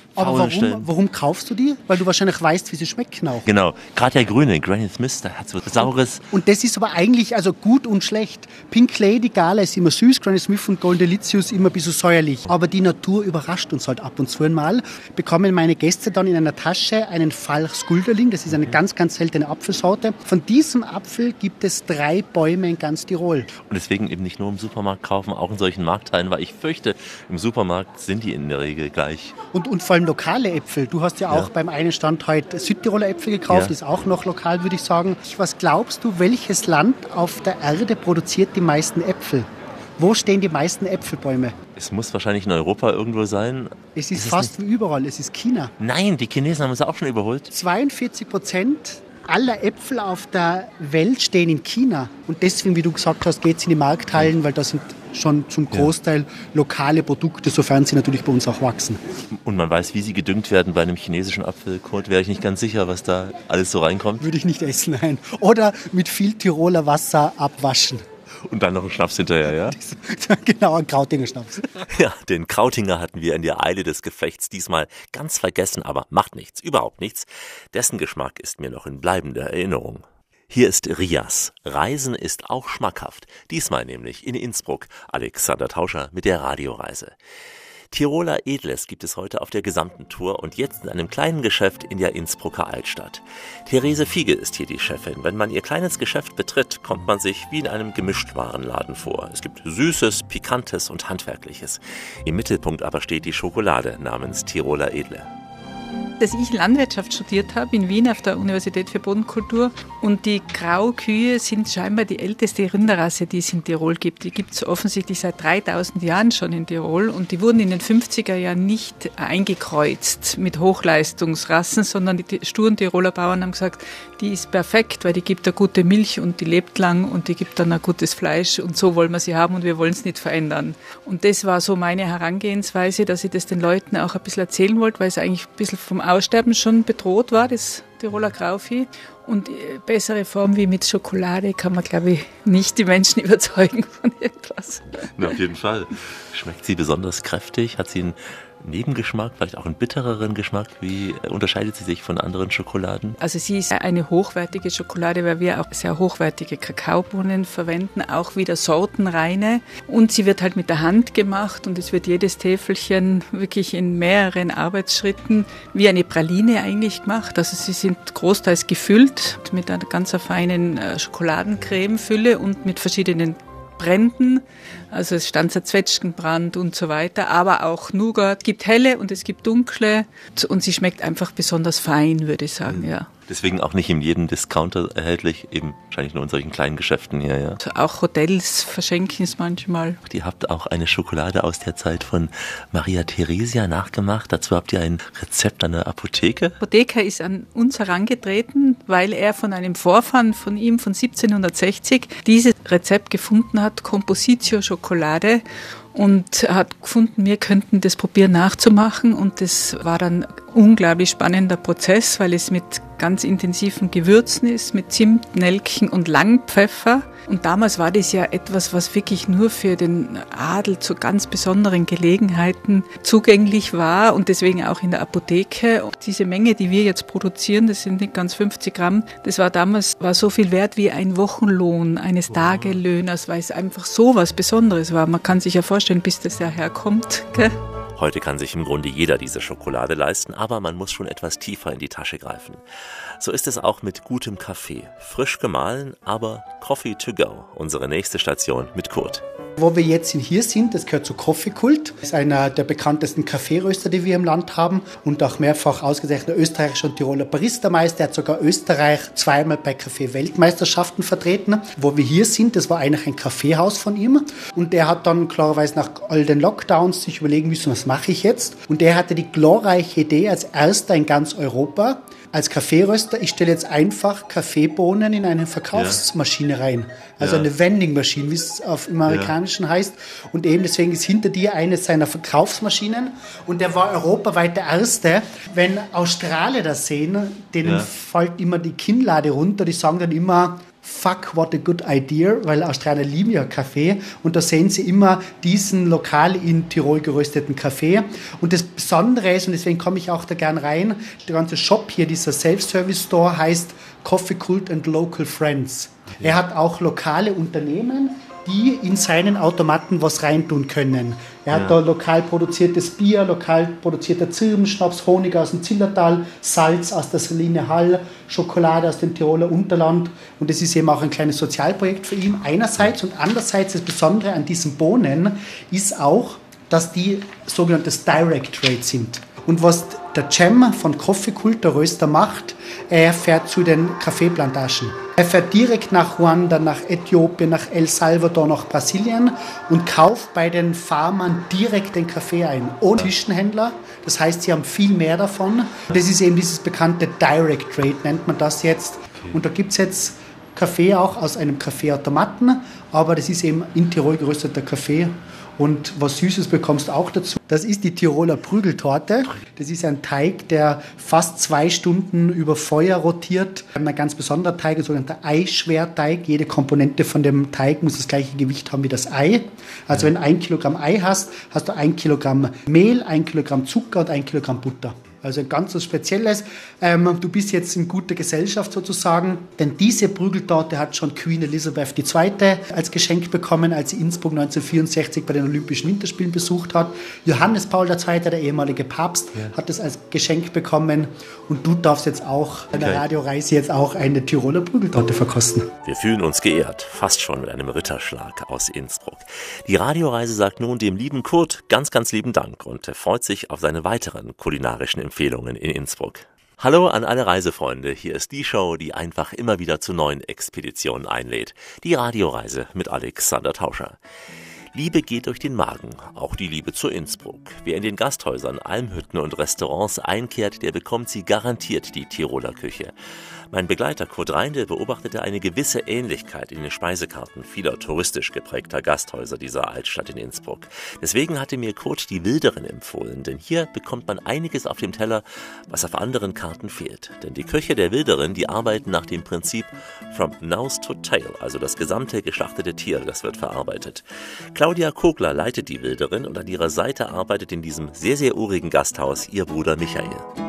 Aber warum kaufst du die? Weil du wahrscheinlich weißt, wie sie schmecken auch. Genau, gerade der grüne, Granny Smith, der hat so saures... Und das ist aber eigentlich also gut und schlecht. Pink Lady Gala ist immer süß, Granny Smith und Golden Delicious immer ein bisschen säuerlich. Aber die Natur überrascht uns halt ab und zu einmal. Bekommen meine Gäste dann in einer Tasche einen Falchs-Gulderling, das ist eine ganz, ganz seltene Apfelsorte. Von diesem Apfel gibt es 3 Bäume in ganz Tirol. Und deswegen eben nicht nur im Supermarkt kaufen, auch in solchen Marktteilen, weil ich fürchte, im Supermarkt sind die in der Regel gleich. Und vor allem lokale Äpfel. Du hast ja auch beim einen Stand heute Südtiroler Äpfel gekauft, ist auch noch lokal, würde ich sagen. Was glaubst du, welches Land auf der Erde produziert die meisten Äpfel? Wo stehen die meisten Äpfelbäume? Es muss wahrscheinlich in Europa irgendwo sein. Es ist fast wie überall, es ist China. Nein, die Chinesen haben es auch schon überholt. 42% aller Äpfel auf der Welt stehen in China. Und deswegen, wie du gesagt hast, geht es in die Markthallen, weil da sind schon zum Großteil lokale Produkte, sofern sie natürlich bei uns auch wachsen. Und man weiß, wie sie gedüngt werden bei einem chinesischen Apfelkot. Wäre ich nicht ganz sicher, was da alles so reinkommt. Würde ich nicht essen, nein. Oder mit viel Tiroler Wasser abwaschen. Und dann noch einen Schnaps hinterher, ja? Genau, einen Krautinger Schnaps. Ja, den Krautinger hatten wir in der Eile des Gefechts diesmal ganz vergessen, aber macht nichts, überhaupt nichts. Dessen Geschmack ist mir noch in bleibender Erinnerung. Hier ist Rias. Reisen ist auch schmackhaft. Diesmal nämlich in Innsbruck. Alexander Tauscher mit der Radioreise. Tiroler Edles gibt es heute auf der gesamten Tour und jetzt in einem kleinen Geschäft in der Innsbrucker Altstadt. Therese Fiege ist hier die Chefin. Wenn man ihr kleines Geschäft betritt, kommt man sich wie in einem Gemischtwarenladen vor. Es gibt Süßes, Pikantes und Handwerkliches. Im Mittelpunkt aber steht die Schokolade namens Tiroler Edle. Dass ich Landwirtschaft studiert habe in Wien auf der Universität für Bodenkultur und die Graukühe sind scheinbar die älteste Rinderrasse, die es in Tirol gibt. Die gibt es offensichtlich seit 3000 Jahren schon in Tirol und die wurden in den 50er Jahren nicht eingekreuzt mit Hochleistungsrassen, sondern die sturen Tiroler Bauern haben gesagt, die ist perfekt, weil die gibt eine gute Milch und die lebt lang und die gibt dann ein gutes Fleisch und so wollen wir sie haben und wir wollen es nicht verändern. Und das war so meine Herangehensweise, dass ich das den Leuten auch ein bisschen erzählen wollte, weil es eigentlich ein bisschen vom Aussterben schon bedroht war, das Tiroler Grauvieh. Und bessere Form wie mit Schokolade kann man, glaube ich, nicht die Menschen überzeugen von irgendwas. Na, auf jeden Fall. Schmeckt sie besonders kräftig? Hat sie einen Nebengeschmack, vielleicht auch einen bittereren Geschmack? Wie unterscheidet sie sich von anderen Schokoladen? Also sie ist eine hochwertige Schokolade, weil wir auch sehr hochwertige Kakaobohnen verwenden, auch wieder sortenreine. Und sie wird halt mit der Hand gemacht und es wird jedes Täfelchen wirklich in mehreren Arbeitsschritten wie eine Praline eigentlich gemacht. Also sie sind großteils gefüllt mit einer ganz feinen Schokoladencremefülle und mit verschiedenen Bränden, also es Stanzer Zwetschgenbrand und so weiter, aber auch Nougat. Es gibt helle und es gibt dunkle und sie schmeckt einfach besonders fein, würde ich sagen, ja. Deswegen auch nicht in jedem Discounter erhältlich, eben wahrscheinlich nur in solchen kleinen Geschäften hier, ja. Also auch Hotels verschenken es manchmal. Ihr habt auch eine Schokolade aus der Zeit von Maria Theresia nachgemacht. Dazu habt ihr ein Rezept an der Apotheke. Apotheker ist an uns herangetreten, weil er von einem Vorfahren von ihm von 1760 dieses Rezept gefunden hat, Compositio Schokolade. Und er hat gefunden, wir könnten das probieren nachzumachen und das war dann ein unglaublich spannender Prozess, weil es mit ganz intensiven Gewürzen ist, mit Zimt, Nelken und Langpfeffer. Und damals war das ja etwas, was wirklich nur für den Adel zu ganz besonderen Gelegenheiten zugänglich war und deswegen auch in der Apotheke. Und diese Menge, die wir jetzt produzieren, das sind nicht ganz 50 Gramm, das war damals so viel wert wie ein Wochenlohn eines Tagelöhners, weil es einfach so was Besonderes war. Man kann sich ja vorstellen, bis das ja herkommt, gell? Heute kann sich im Grunde jeder diese Schokolade leisten, aber man muss schon etwas tiefer in die Tasche greifen. So ist es auch mit gutem Kaffee. Frisch gemahlen, aber Coffee to go. Unsere nächste Station mit Kurt. Wo wir jetzt hier sind, das gehört zu Coffeekult. Das ist einer der bekanntesten Kaffeeröster, die wir im Land haben und auch mehrfach ausgezeichneter österreichischer und Tiroler Barista-Meister. Er hat sogar Österreich zweimal bei Kaffee-Weltmeisterschaften vertreten. Wo wir hier sind, das war eigentlich ein Kaffeehaus von ihm und der hat dann klarerweise nach all den Lockdowns sich überlegen müssen, was mache ich jetzt? Und der hatte die glorreiche Idee als erster in ganz Europa, als Kaffeeröster, ich stelle jetzt einfach Kaffeebohnen in eine Verkaufsmaschine rein. Also eine Vending Machine, wie es auf im Amerikanischen heißt. Und eben deswegen ist hinter dir eine seiner Verkaufsmaschinen. Und der war europaweit der Erste. Wenn Australier das sehen, denen fällt immer die Kinnlade runter. Die sagen dann immer, Fuck, what a good idea, weil Australier lieben ja Kaffee und da sehen Sie immer diesen lokal in Tirol gerösteten Kaffee. Und das Besondere ist, und deswegen komme ich auch da gern rein, der ganze Shop hier, dieser Self-Service-Store heißt Coffee Cult and Local Friends. Er hat auch lokale Unternehmen, die in seinen Automaten was reintun können. Er hat da lokal produziertes Bier, lokal produzierter Zirbenschnaps, Honig aus dem Zillertal, Salz aus der Saline Hall, Schokolade aus dem Tiroler Unterland. Und das ist eben auch ein kleines Sozialprojekt für ihn einerseits. Und andererseits das Besondere an diesen Bohnen ist auch, dass die sogenanntes Direct Trade sind. Und was der Cem von Coffee Cult, der Röster, macht, er fährt zu den Kaffeeplantagen. Er fährt direkt nach Ruanda, nach Äthiopien, nach El Salvador, nach Brasilien und kauft bei den Farmern direkt den Kaffee ein, ohne Zwischenhändler. Das heißt, sie haben viel mehr davon. Das ist eben dieses bekannte Direct Trade, nennt man das jetzt. Und da gibt es jetzt Kaffee auch aus einem Kaffeeautomaten, aber das ist eben in Tirol gerösteter Kaffee. Und was Süßes bekommst du auch dazu. Das ist die Tiroler Prügeltorte. Das ist ein Teig, der fast 2 Stunden über Feuer rotiert. Ein ganz besonderer Teig, ein sogenannter Eischwerteig. Jede Komponente von dem Teig muss das gleiche Gewicht haben wie das Ei. Also wenn du 1 Kilogramm Ei hast, hast du 1 Kilogramm Mehl, 1 Kilogramm Zucker und 1 Kilogramm Butter. Also ein ganz Spezielles. Du bist jetzt in guter Gesellschaft sozusagen, denn diese Prügeltorte hat schon Queen Elizabeth II. Als Geschenk bekommen, als sie Innsbruck 1964 bei den Olympischen Winterspielen besucht hat. Johannes Paul II., der ehemalige Papst, hat das als Geschenk bekommen und du darfst jetzt auch bei der Radioreise jetzt auch eine Tiroler Prügeltorte verkosten. Wir fühlen uns geehrt, fast schon mit einem Ritterschlag aus Innsbruck. Die Radioreise sagt nun dem lieben Kurt ganz, ganz lieben Dank und freut sich auf seine weiteren kulinarischen Empfehlungen in Innsbruck. Hallo an alle Reisefreunde, hier ist die Show, die einfach immer wieder zu neuen Expeditionen einlädt. Die Radioreise mit Alexander Tauscher. Liebe geht durch den Magen, auch die Liebe zu Innsbruck. Wer in den Gasthäusern, Almhütten und Restaurants einkehrt, der bekommt sie garantiert die Tiroler Küche. Mein Begleiter Kurt Reindl beobachtete eine gewisse Ähnlichkeit in den Speisekarten vieler touristisch geprägter Gasthäuser dieser Altstadt in Innsbruck. Deswegen hatte mir Kurt die Wilderin empfohlen, denn hier bekommt man einiges auf dem Teller, was auf anderen Karten fehlt. Denn die Köche der Wilderin, die arbeiten nach dem Prinzip from nose to tail, also das gesamte geschlachtete Tier, das wird verarbeitet. Claudia Kogler leitet die Wilderin und an ihrer Seite arbeitet in diesem sehr, sehr urigen Gasthaus ihr Bruder Michael.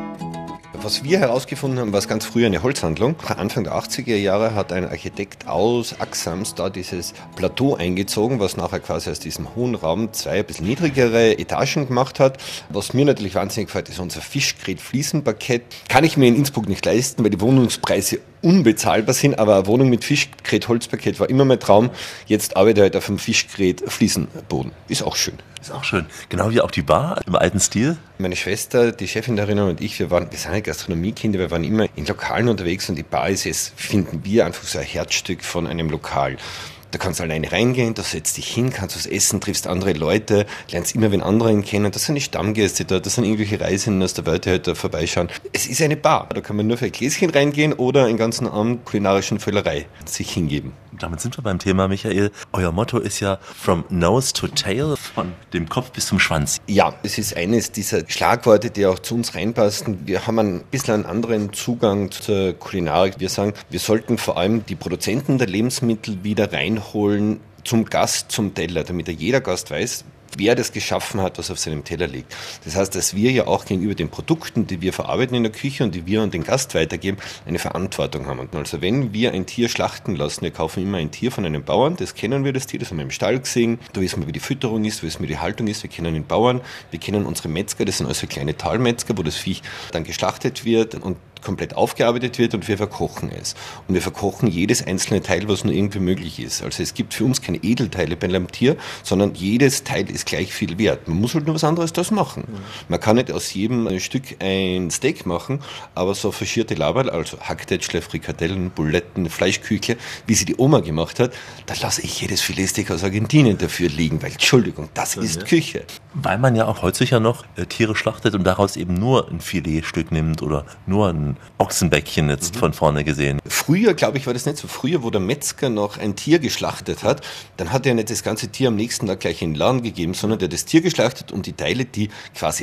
Was wir herausgefunden haben, war es ganz früher eine Holzhandlung. Anfang der 80er Jahre hat ein Architekt aus Axams da dieses Plateau eingezogen, was nachher quasi aus diesem hohen Raum 2 ein bisschen niedrigere Etagen gemacht hat. Was mir natürlich wahnsinnig gefällt, ist unser Fischgrät-Fliesenparkett. Kann ich mir in Innsbruck nicht leisten, weil die Wohnungspreise unbezahlbar sind, aber eine Wohnung mit Fischgrät-Holzparkett war immer mein Traum. Jetzt arbeite ich halt auf einem Fischgrät-Fliesenboden. Ist auch schön. Ist auch schön. Genau wie auch die Bar im alten Stil. Meine Schwester, die Chefin darin und ich, wir sind Gastronomiekinder, wir waren immer in Lokalen unterwegs und die Bar ist jetzt, finden wir, einfach so ein Herzstück von einem Lokal. Da kannst du alleine reingehen, da setzt dich hin, kannst was essen, triffst andere Leute, lernst immer wen anderen kennen. Das sind die Stammgäste da, das sind irgendwelche Reisenden aus der Welt, die halt da vorbeischauen. Es ist eine Bar. Da kann man nur für ein Gläschen reingehen oder einen ganzen Abend kulinarischen Völlerei sich hingeben. Damit sind wir beim Thema, Michael. Euer Motto ist ja from nose to tail, von dem Kopf bis zum Schwanz. Ja, es ist eines dieser Schlagworte, die auch zu uns reinpassen. Wir haben ein bisschen einen anderen Zugang zur Kulinarik. Wir sagen, wir sollten vor allem die Produzenten der Lebensmittel wieder reinholen zum Gast, zum Teller, damit jeder Gast weiß, wer das geschaffen hat, was auf seinem Teller liegt. Das heißt, dass wir ja auch gegenüber den Produkten, die wir verarbeiten in der Küche und die wir an den Gast weitergeben, eine Verantwortung haben. Und also wenn wir ein Tier schlachten lassen, wir kaufen immer ein Tier von einem Bauern, das kennen wir, das Tier, das haben wir im Stall gesehen, da wissen wir, wie die Fütterung ist, wissen wir, wie die Haltung ist, wir kennen den Bauern, wir kennen unsere Metzger, das sind also kleine Talmetzger, wo das Viech dann geschlachtet wird und komplett aufgearbeitet wird und wir verkochen es. Und wir verkochen jedes einzelne Teil, was nur irgendwie möglich ist. Also es gibt für uns keine Edelteile bei einem Tier, sondern jedes Teil ist gleich viel wert. Man muss halt nur was anderes das machen. Man kann nicht aus jedem Stück ein Steak machen, aber so faschierte Laberl, also Hacktätschle, Frikadellen, Buletten, Fleischküchle, wie sie die Oma gemacht hat, da lasse ich jedes Filetsteak aus Argentinien dafür liegen, weil, Entschuldigung, das ist Küche. Weil man ja auch heutzutage noch Tiere schlachtet und daraus eben nur ein Filetstück nimmt oder nur ein Ochsenbäckchen jetzt von vorne gesehen. Früher, glaube ich, war das nicht so. Früher, wo der Metzger noch ein Tier geschlachtet hat, dann hat er nicht das ganze Tier am nächsten Tag gleich in den Laden gegeben, sondern der hat das Tier geschlachtet und die Teile, die quasi am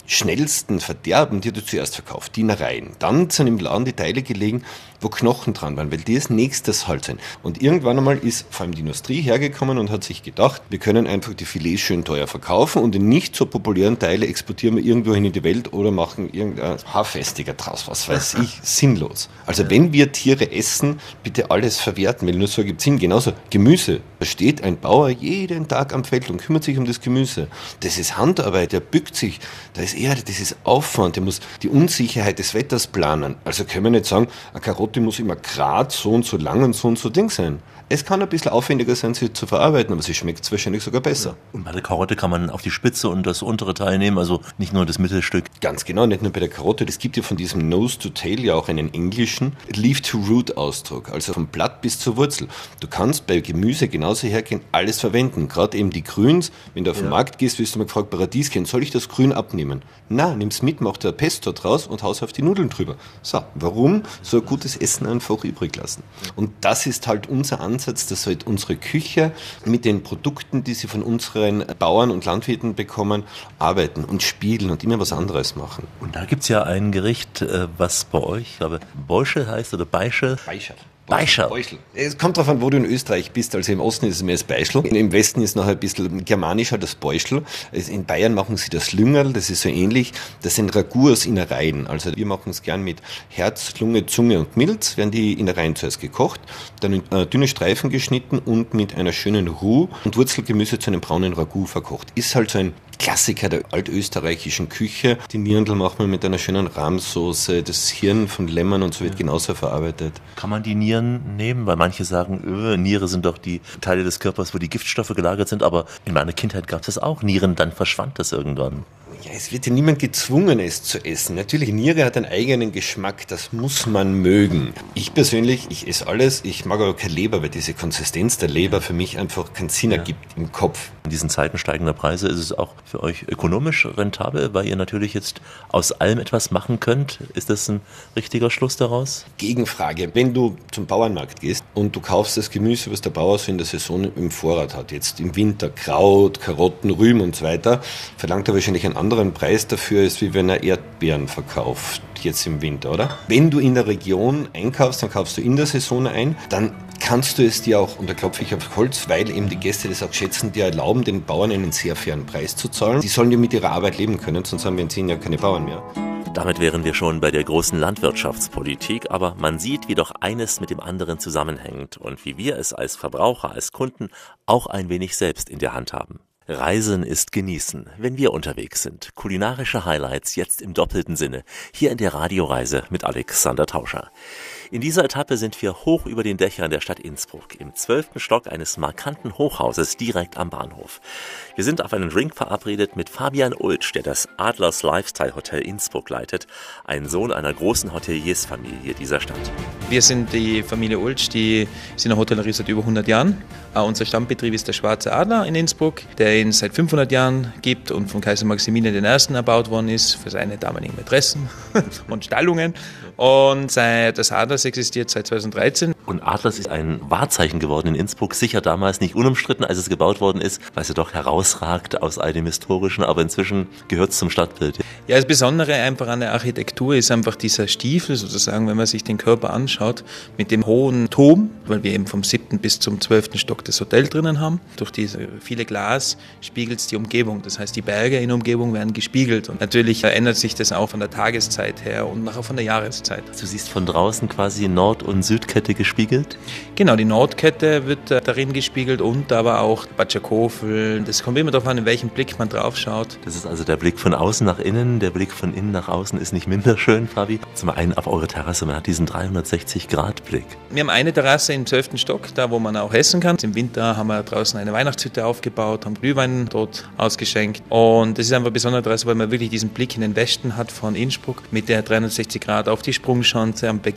schnellsten verderben, die hat er zuerst verkauft, die Innereien. Dann sind im Laden die Teile gelegen, wo Knochen dran waren, weil die als nächstes halt sind. Und irgendwann einmal ist vor allem die Industrie hergekommen und hat sich gedacht, wir können einfach die Filets schön teuer verkaufen und die nicht so populären Teile exportieren wir irgendwo hin in die Welt oder machen irgendein Haarfestiger draus, was weiß ich, sinnlos. Also wenn wir Tiere essen, bitte alles verwerten, weil nur so gibt es Sinn. Genauso Gemüse. Da steht ein Bauer jeden Tag am Feld und kümmert sich um das Gemüse. Das ist Handarbeit, der bückt sich, da ist Erde, das ist Aufwand, der muss die Unsicherheit des Wetters planen. Also können wir nicht sagen, eine Karotte muss immer gerade so und so lang und so Ding sein. Es kann ein bisschen aufwendiger sein, sie zu verarbeiten, aber sie schmeckt wahrscheinlich sogar besser. Und bei der Karotte kann man auf die Spitze und das untere Teil nehmen, also nicht nur das Mittelstück. Ganz genau, nicht nur bei der Karotte. Es gibt ja von diesem Nose to Tail ja auch einen englischen Leaf-to-Root-Ausdruck, also vom Blatt bis zur Wurzel. Du kannst bei Gemüse genauso hergehen, alles verwenden. Gerade eben die Grüns, wenn du auf den Markt gehst, wirst du mal gefragt, Paradieschen, soll ich das Grün abnehmen? Na, nimm's mit, mach da Pesto draus und haus auf die Nudeln drüber. So, warum so ein gutes Essen einfach übrig lassen? Und das ist halt unser Ansatz, dass halt unsere Küche mit den Produkten, die sie von unseren Bauern und Landwirten bekommen, arbeiten und spielen und immer was anderes machen. Und da gibt's ja ein Gericht, was bei euch, ich glaube, Beuschel heißt oder Beischel? Beischel. Es kommt darauf an, wo du in Österreich bist. Also im Osten ist es mehr das Beischl. Im Westen ist noch ein bisschen germanischer das Beuschel. In Bayern machen sie das Lüngerl, das ist so ähnlich. Das sind Ragout aus Innereien. Also wir machen es gern mit Herz, Lunge, Zunge und Milz. Werden die Innereien zuerst gekocht, dann in dünne Streifen geschnitten und mit einer schönen Roux und Wurzelgemüse zu einem braunen Ragout verkocht. Ist halt so ein Klassiker der altösterreichischen Küche. Die Nierndl macht man mit einer schönen Rahmsoße. Das Hirn von Lämmern und so wird genauso verarbeitet. Kann man die Nieren nehmen? Weil manche sagen, Niere sind doch die Teile des Körpers, wo die Giftstoffe gelagert sind. Aber in meiner Kindheit gab es das auch. Nieren, dann verschwand das irgendwann. Ja, es wird ja niemand gezwungen, es zu essen. Natürlich, Niere hat einen eigenen Geschmack, das muss man mögen. Ich persönlich, ich esse alles, ich mag aber keine Leber, weil diese Konsistenz der Leber für mich einfach keinen Sinn ergibt im Kopf. In diesen Zeiten steigender Preise ist es auch für euch ökonomisch rentabel, weil ihr natürlich jetzt aus allem etwas machen könnt. Ist das ein richtiger Schluss daraus? Gegenfrage, wenn du zum Bauernmarkt gehst und du kaufst das Gemüse, was der Bauer so in der Saison im Vorrat hat, jetzt im Winter Kraut, Karotten, Rüben und so weiter, verlangt er wahrscheinlich einen anderen Preis dafür, als wie wenn er Erdbeeren verkauft, jetzt im Winter, oder? Wenn du in der Region einkaufst, dann kaufst du in der Saison ein, dann kannst du es dir auch, und da klopfe ich auf Holz, weil eben die Gäste das auch schätzen, dir erlauben, den Bauern einen sehr fairen Preis zu zahlen. Die sollen ja mit ihrer Arbeit leben können, sonst haben wir in 10 Jahren keine Bauern mehr. Damit wären wir schon bei der großen Landwirtschaftspolitik, aber man sieht, wie doch eines mit dem anderen zusammenhängt und wie wir es als Verbraucher, als Kunden auch ein wenig selbst in der Hand haben. Reisen ist genießen, wenn wir unterwegs sind. Kulinarische Highlights jetzt im doppelten Sinne, hier in der Radioreise mit Alexander Tauscher. In dieser Etappe sind wir hoch über den Dächern der Stadt Innsbruck, im 12. Stock eines markanten Hochhauses direkt am Bahnhof. Wir sind auf einen Drink verabredet mit Fabian Ultsch, der das Adlers Lifestyle Hotel Innsbruck leitet, ein Sohn einer großen Hoteliersfamilie dieser Stadt. Wir sind die Familie Ultsch, die sind in der Hotellerie seit über 100 Jahren. Unser Stammbetrieb ist der Schwarze Adler in Innsbruck, der ihn seit 500 Jahren gibt und von Kaiser Maximilian I. erbaut worden ist für seine damaligen Mätressen und Stallungen. Und das Adlers existiert seit 2013. Und Adlers ist ein Wahrzeichen geworden in Innsbruck, sicher damals nicht unumstritten, als es gebaut worden ist, weil es ja doch herausragt aus all dem Historischen, aber inzwischen gehört es zum Stadtbild. Ja, das Besondere einfach an der Architektur ist einfach dieser Stiefel sozusagen, wenn man sich den Körper anschaut, mit dem hohen Turm, weil wir eben vom 7. bis zum 12. Stock das Hotel drinnen haben. Durch diese viele Glas spiegelt es die Umgebung, das heißt die Berge in der Umgebung werden gespiegelt und natürlich ändert sich das auch von der Tageszeit her und nachher von der Jahreszeit. Du siehst von draußen quasi Nord- und Südkette gespiegelt? Genau, die Nordkette wird darin gespiegelt und aber auch Batschakofel. Das kommt immer darauf an, in welchem Blick man drauf schaut. Das ist also der Blick von außen nach innen, der Blick von innen nach außen ist nicht minder schön, Fabi. Zum einen auf eure Terrasse, man hat diesen 360-Grad-Blick. Wir haben eine Terrasse im 12. Stock, da wo man auch essen kann. Im Winter haben wir draußen eine Weihnachtshütte aufgebaut, haben Glühwein dort ausgeschenkt und das ist einfach eine besondere Terrasse, weil man wirklich diesen Blick in den Westen hat von Innsbruck mit der 360 Grad auf die Sprungschanze am Bergisel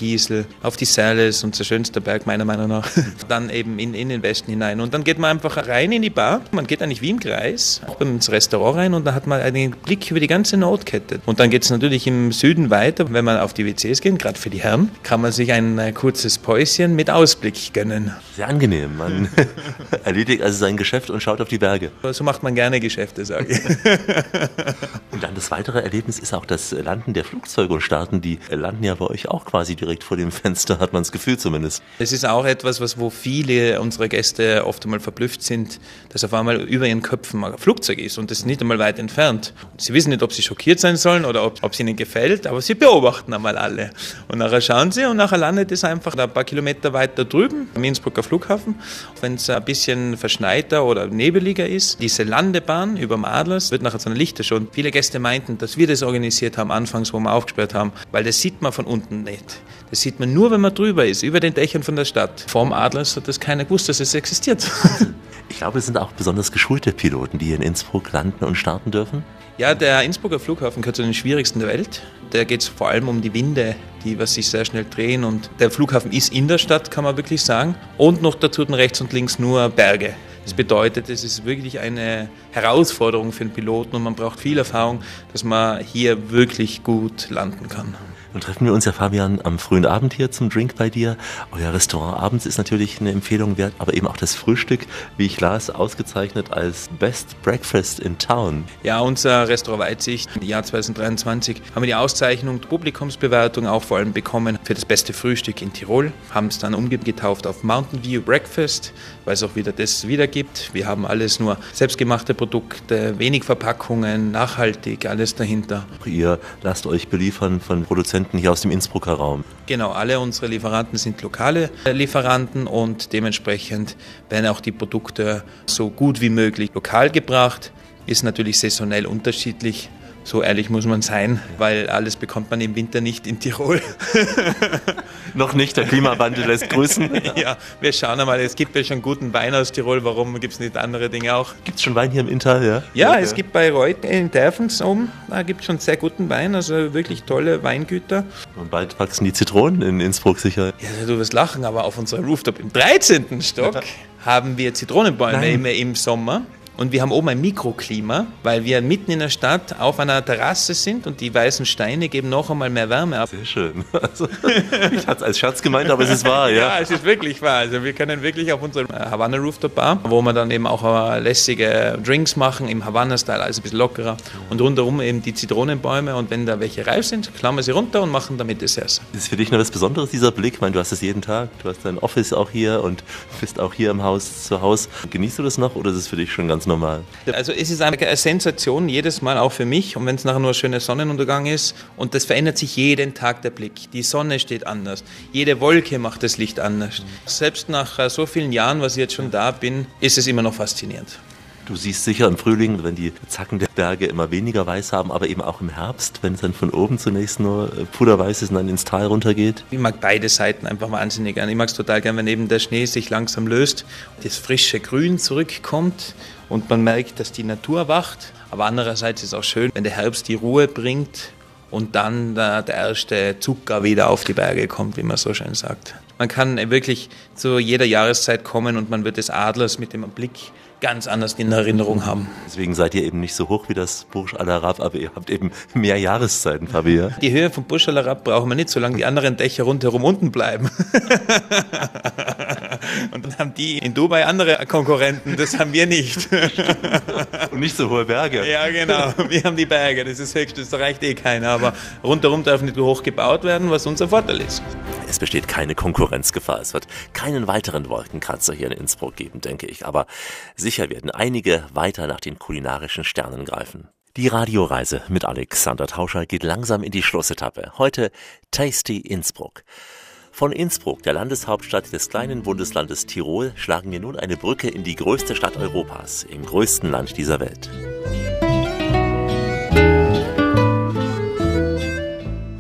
Gipfel, auf die Serles, unser schönster Berg meiner Meinung nach, dann eben in den Westen hinein. Und dann geht man einfach rein in die Bar, man geht eigentlich wie im Kreis, auch ins Restaurant rein und da hat man einen Blick über die ganze Nordkette. Und dann geht es natürlich im Süden weiter, wenn man auf die WCs geht, gerade für die Herren, kann man sich ein kurzes Päuschen mit Ausblick gönnen. Sehr angenehm, man erledigt also sein Geschäft und schaut auf die Berge. So macht man gerne Geschäfte, sage ich. Und dann das weitere Erlebnis ist auch das Landen der Flugzeuge und Starten. Die landen ja bei euch auch quasi direkt vor dem Fenster, hat man das Gefühl zumindest. Es ist auch etwas, wo viele unserer Gäste oft einmal verblüfft sind, dass auf einmal über ihren Köpfen ein Flugzeug ist und das ist nicht einmal weit entfernt. Sie wissen nicht, ob sie schockiert sein sollen oder ob es ihnen gefällt, aber sie beobachten einmal alle. Und nachher schauen sie und nachher landet es einfach ein paar Kilometer weiter drüben am Innsbrucker Flughafen. Wenn es ein bisschen verschneiter oder nebeliger ist, diese Landebahn über dem Adlers wird nachher zu einer Lichtershow. Und viele Gäste meinten, dass wir das organisiert haben, anfangs, wo wir aufgesperrt haben, weil das sieht man von unten nicht. Das sieht man nur, wenn man drüber ist, über den Dächern von der Stadt. Vorm Adlers hat das keiner gewusst, dass es existiert. Ich glaube, es sind auch besonders geschulte Piloten, die hier in Innsbruck landen und starten dürfen. Ja, der Innsbrucker Flughafen gehört zu den schwierigsten der Welt. Da geht es vor allem um die Winde, die sich sehr schnell drehen. Und der Flughafen ist in der Stadt, kann man wirklich sagen. Und noch dazu rechts und links nur Berge. Das bedeutet, es ist wirklich eine Herausforderung für den Piloten und man braucht viel Erfahrung, dass man hier wirklich gut landen kann. Nun treffen wir uns ja, Fabian, am frühen Abend hier zum Drink bei dir. Euer Restaurant abends ist natürlich eine Empfehlung wert, aber eben auch das Frühstück, wie ich las, ausgezeichnet als Best Breakfast in Town. Ja, unser Restaurant Weitsicht im Jahr 2023 haben wir die Auszeichnung, die Publikumsbewertung auch vor allem bekommen für das beste Frühstück in Tirol. Haben es dann umgetauft auf Mountain View Breakfast, weil es auch wieder das wiedergibt. Wir haben alles nur selbstgemachte Produkte, wenig Verpackungen, nachhaltig, alles dahinter. Ihr lasst euch beliefern von Produzenten hier aus dem Innsbrucker Raum. Genau, alle unsere Lieferanten sind lokale Lieferanten und dementsprechend werden auch die Produkte so gut wie möglich lokal gebracht. Ist natürlich saisonell unterschiedlich. So ehrlich muss man sein, weil alles bekommt man im Winter nicht in Tirol. Noch nicht, der Klimawandel lässt grüßen. Ja, wir schauen einmal, es gibt ja schon guten Wein aus Tirol, warum gibt es nicht andere Dinge auch? Gibt es schon Wein hier im Inntal, ja? Ja, okay. Es gibt bei Reut in Derfens oben, da gibt es schon sehr guten Wein, also wirklich tolle Weingüter. Und bald wachsen die Zitronen in Innsbruck sicher. Ja, du wirst lachen, aber auf unserer Rooftop im 13. Stock haben wir Zitronenbäume immer im Sommer. Und wir haben oben ein Mikroklima, weil wir mitten in der Stadt auf einer Terrasse sind und die weißen Steine geben noch einmal mehr Wärme ab. Sehr schön. Also, ich hatte es als Scherz gemeint, aber es ist wahr, ja. Ja, es ist wirklich wahr. Also wir können wirklich auf unserer Havanna Rooftop Bar, wo wir dann eben auch lässige Drinks machen im Havanna-Style, also ein bisschen lockerer. Und rundherum eben die Zitronenbäume und wenn da welche reif sind, klammern wir sie runter und machen damit Desserts. Ist für dich noch was Besonderes, dieser Blick? Ich meine, du hast es jeden Tag, du hast dein Office auch hier und bist auch hier im Haus zu Hause. Genießt du das noch oder ist es für dich schon ganz normal? Also es ist eine Sensation jedes Mal, auch für mich. Und wenn es nachher nur ein schöner Sonnenuntergang ist. Und das verändert sich jeden Tag der Blick. Die Sonne steht anders. Jede Wolke macht das Licht anders. Selbst nach so vielen Jahren, was ich jetzt schon da bin, ist es immer noch faszinierend. Du siehst sicher im Frühling, wenn die Zacken der Berge immer weniger weiß haben, aber eben auch im Herbst, wenn es dann von oben zunächst nur puderweiß ist und dann ins Tal runtergeht. Ich mag beide Seiten einfach wahnsinnig gern. Ich mag es total gern, wenn eben der Schnee sich langsam löst, das frische Grün zurückkommt und man merkt, dass die Natur erwacht. Aber andererseits ist es auch schön, wenn der Herbst die Ruhe bringt und dann der erste Zucker wieder auf die Berge kommt, wie man so schön sagt. Man kann wirklich zu jeder Jahreszeit kommen und man wird des Adlers mit dem Blick ganz anders in Erinnerung haben. Deswegen seid ihr eben nicht so hoch wie das Burj Al Arab, aber ihr habt eben mehr Jahreszeiten, Fabi. Die Höhe vom Burj Al Arab brauchen wir nicht, solange die anderen Dächer rundherum unten bleiben. Und dann haben die in Dubai andere Konkurrenten, das haben wir nicht. Und nicht so hohe Berge. Ja, genau. Wir haben die Berge, das ist höchst, das reicht eh keiner. Aber rundherum darf nicht hoch gebaut werden, was unser Vorteil ist. Es besteht keine Konkurrenzgefahr. Es wird keinen weiteren Wolkenkratzer hier in Innsbruck geben, denke ich. Aber sicher werden einige weiter nach den kulinarischen Sternen greifen. Die Radioreise mit Alexander Tauscher geht langsam in die Schlussetappe. Heute Tasty Innsbruck. Von Innsbruck, der Landeshauptstadt des kleinen Bundeslandes Tirol, schlagen wir nun eine Brücke in die größte Stadt Europas, im größten Land dieser Welt.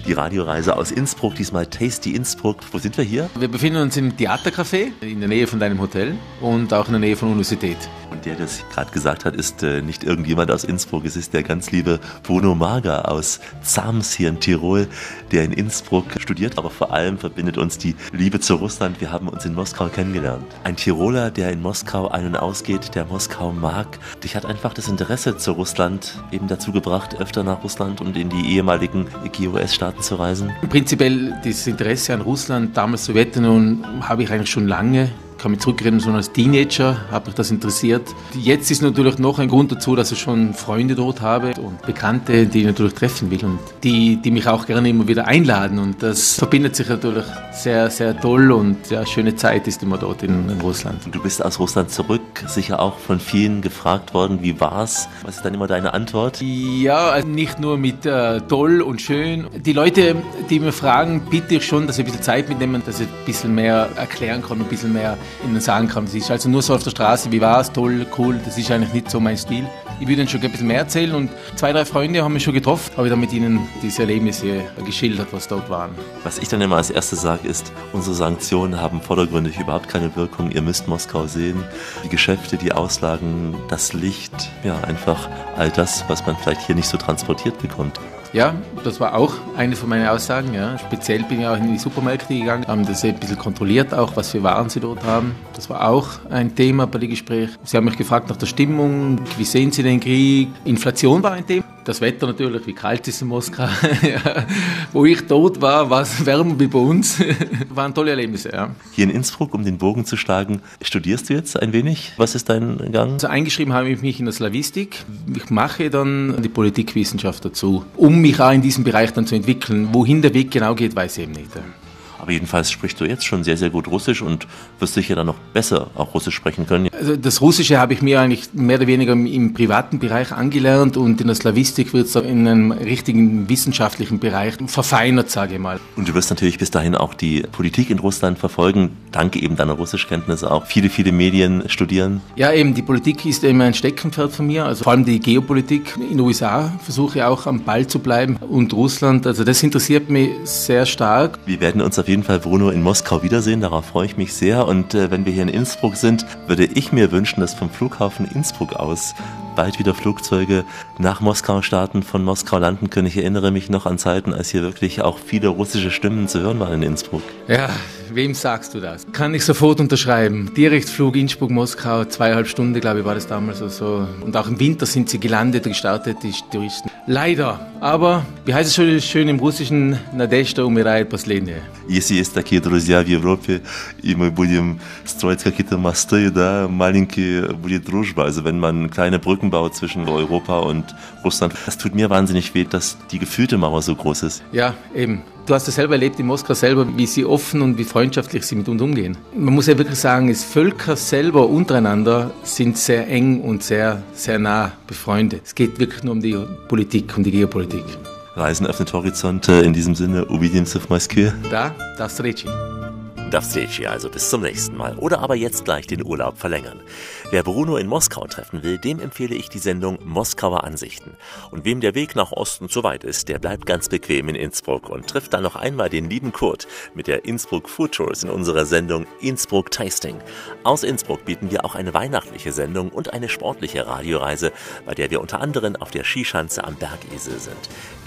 Die Radioreise aus Innsbruck, diesmal Tasty Innsbruck. Wo sind wir hier? Wir befinden uns im Theatercafé in der Nähe von deinem Hotel und auch in der Nähe von der Universität. Und der das gerade gesagt hat, ist nicht irgendjemand aus Innsbruck. Es ist der ganz liebe Bruno Marger aus Zams hier in Tirol, der in Innsbruck studiert. Aber vor allem verbindet uns die Liebe zu Russland. Wir haben uns in Moskau kennengelernt. Ein Tiroler, der in Moskau ein- und ausgeht, der Moskau mag. Dich hat einfach das Interesse zu Russland eben dazu gebracht, öfter nach Russland und in die ehemaligen GOS-Staaten zu reisen? Prinzipiell das Interesse an Russland, damals Sowjetunion, habe ich eigentlich schon lange. Ich kann mich zurückerinnern, schon als Teenager hat mich das interessiert. Jetzt ist natürlich noch ein Grund dazu, dass ich schon Freunde dort habe und Bekannte, die ich natürlich treffen will und die mich auch gerne immer wieder einladen. Und das verbindet sich natürlich sehr, sehr toll und ja, schöne Zeit ist immer dort in Russland. Und du bist aus Russland zurück, sicher auch von vielen gefragt worden, wie war's? Was ist dann immer deine Antwort? Ja, also nicht nur mit toll und schön. Die Leute, die mir fragen, bitte ich schon, dass sie ein bisschen Zeit mitnehmen, dass ich ein bisschen mehr erklären kann, ein bisschen mehr ihnen sagen kann. Es ist also nur so auf der Straße, wie war es, toll, cool, das ist eigentlich nicht so mein Stil. Ich würde ihnen schon ein bisschen mehr erzählen und 2, 3 Freunde haben mich schon getroffen, habe ich dann mit ihnen diese Erlebnisse geschildert, was dort waren. Was ich dann immer als erstes sage ist, unsere Sanktionen haben vordergründig überhaupt keine Wirkung, ihr müsst Moskau sehen. Die Geschäfte, die Auslagen, das Licht, ja einfach all das, was man vielleicht hier nicht so transportiert bekommt. Ja, das war auch eine von meinen Aussagen. Ja. Speziell bin ich auch in die Supermärkte gegangen, haben das ein bisschen kontrolliert, auch was für Waren sie dort haben. Das war auch ein Thema bei den Gesprächen. Sie haben mich gefragt nach der Stimmung, wie sehen Sie den Krieg? Inflation war ein Thema. Das Wetter natürlich, wie kalt ist in Moskau. Ja. Wo ich dort war es wärmer wie bei uns. Waren tolle Erlebnisse. Ja. Hier in Innsbruck, um den Bogen zu schlagen, studierst du jetzt ein wenig? Was ist dein Gang? Also eingeschrieben habe ich mich in der Slawistik. Ich mache dann die Politikwissenschaft dazu, um mich auch in diesem Bereich dann zu entwickeln. Wohin der Weg genau geht, weiß ich eben nicht. Aber jedenfalls sprichst du jetzt schon sehr, sehr gut Russisch und wirst sicher dann noch besser auch Russisch sprechen können. Also das Russische habe ich mir eigentlich mehr oder weniger im privaten Bereich angelernt und in der Slawistik wird es in einem richtigen wissenschaftlichen Bereich verfeinert, sage ich mal. Und du wirst natürlich bis dahin auch die Politik in Russland verfolgen, dank eben deiner Russischkenntnisse auch viele, viele Medien studieren. Ja, eben, die Politik ist eben ein Steckenpferd von mir, also vor allem die Geopolitik. In den USA versuche ich auch am Ball zu bleiben und Russland, also das interessiert mich sehr stark. Wir werden uns auf jeden Fall, Bruno, in Moskau wiedersehen, darauf freue ich mich sehr. Und wenn wir hier in Innsbruck sind, würde ich mir wünschen, dass vom Flughafen Innsbruck aus bald wieder Flugzeuge nach Moskau starten, von Moskau landen können. Ich erinnere mich noch an Zeiten, als hier wirklich auch viele russische Stimmen zu hören waren in Innsbruck. Ja, wem sagst du das? Kann ich sofort unterschreiben. Direktflug Innsbruck-Moskau, 2,5 Stunden, glaube ich, war das damals oder so. Und auch im Winter sind sie gelandet und gestartet, die Touristen. Leider, aber wie heißt es schön im Russischen? Nadezhda умирает последняя. Если есть такие друзья в Европе, и мы будем строить какие-то мосты, да, маленькие будет дружба. Also wenn man kleine Brücken baut zwischen Europa und Russland, das tut mir wahnsinnig weh, dass die gefühlte Mauer so groß ist. Ja, eben. Du hast das selber erlebt in Moskau selber, wie sie offen und wie freundschaftlich sie mit uns umgehen. Man muss ja wirklich sagen, es Völker selber untereinander sind sehr eng und sehr, sehr nah befreundet. Es geht wirklich nur um die Politik, um die Geopolitik. Reisen öffnet Horizonte, in diesem Sinne, увидимся в Москве. Da, до встречи. До встречи, also bis zum nächsten Mal. Oder aber jetzt gleich den Urlaub verlängern. Wer Bruno in Moskau treffen will, dem empfehle ich die Sendung Moskauer Ansichten. Und wem der Weg nach Osten zu weit ist, der bleibt ganz bequem in Innsbruck und trifft dann noch einmal den lieben Kurt mit der Innsbruck Food Tours in unserer Sendung Innsbruck Tasting. Aus Innsbruck bieten wir auch eine weihnachtliche Sendung und eine sportliche Radioreise, bei der wir unter anderem auf der Skischanze am Bergesel sind.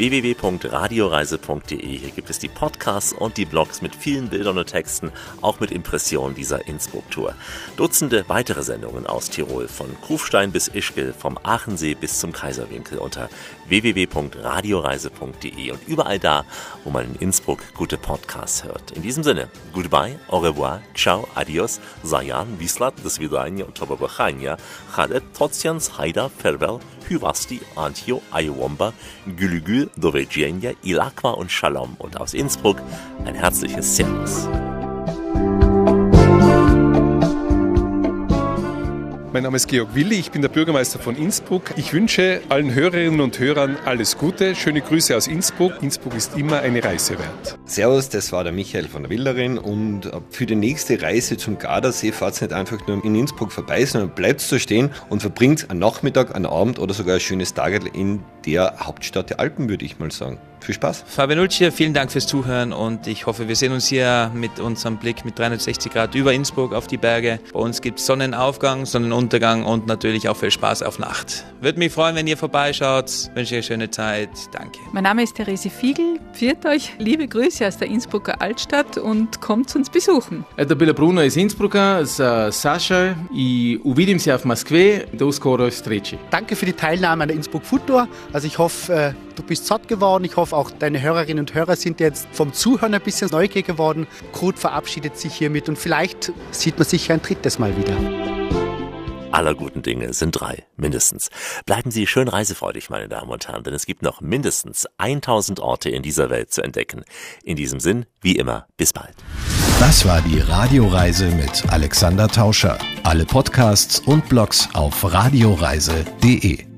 www.radioreise.de. Hier gibt es die Podcasts und die Blogs mit vielen Bildern und Texten, auch mit Impressionen dieser Innsbruck-Tour. Dutzende weitere Sendungen aus Tirol, von Kufstein bis Ischgl, vom Aachensee bis zum Kaiserwinkel unter www.radioreise.de und überall da, wo man in Innsbruck gute Podcasts hört. In diesem Sinne, goodbye, au revoir, ciao, adios, zayan, vislat, до свидания und tobabachania, chalet, trotsians, haida, farewell, Hyvasti, Antio, Ayowomba, Gülügül, Dovedjenja, Ilakwa und Shalom. Und aus Innsbruck ein herzliches Servus. Mein Name ist Georg Willi, ich bin der Bürgermeister von Innsbruck. Ich wünsche allen Hörerinnen und Hörern alles Gute. Schöne Grüße aus Innsbruck. Innsbruck ist immer eine Reise wert. Servus, das war der Michael von der Wilderin und für die nächste Reise zum Gardasee fahrt nicht einfach nur in Innsbruck vorbei, sondern bleibt da stehen und verbringt einen Nachmittag, einen Abend oder sogar ein schönes Tag in der Hauptstadt der Alpen, würde ich mal sagen. Viel Spaß. Fabian Ultschier, vielen Dank fürs Zuhören und ich hoffe, wir sehen uns hier mit unserem Blick mit 360 Grad über Innsbruck auf die Berge. Bei uns gibt es Sonnenaufgang, Sonnenuntergang und natürlich auch viel Spaß auf Nacht. Würde mich freuen, wenn ihr vorbeischaut. Wünsche euch eine schöne Zeit. Danke. Mein Name ist Therese Fiegel. Pfiat euch, liebe Grüße aus der Innsbrucker Altstadt und kommt uns besuchen. Это Bila Bruno из Innsbrucka с Сашей и увидимся в Москве. До скорой встречи. Danke für die Teilnahme an der Innsbruck Food Tour. Also ich hoffe, du bist satt geworden. Ich hoffe, auch deine Hörerinnen und Hörer sind jetzt vom Zuhören ein bisschen neugierig geworden. Kurt verabschiedet sich hiermit und vielleicht sieht man sich ein drittes Mal wieder. Aller guten Dinge sind 3, mindestens. Bleiben Sie schön reisefreudig, meine Damen und Herren, denn es gibt noch mindestens 1000 Orte in dieser Welt zu entdecken. In diesem Sinn, wie immer, bis bald. Das war die Radioreise mit Alexander Tauscher. Alle Podcasts und Blogs auf radioreise.de.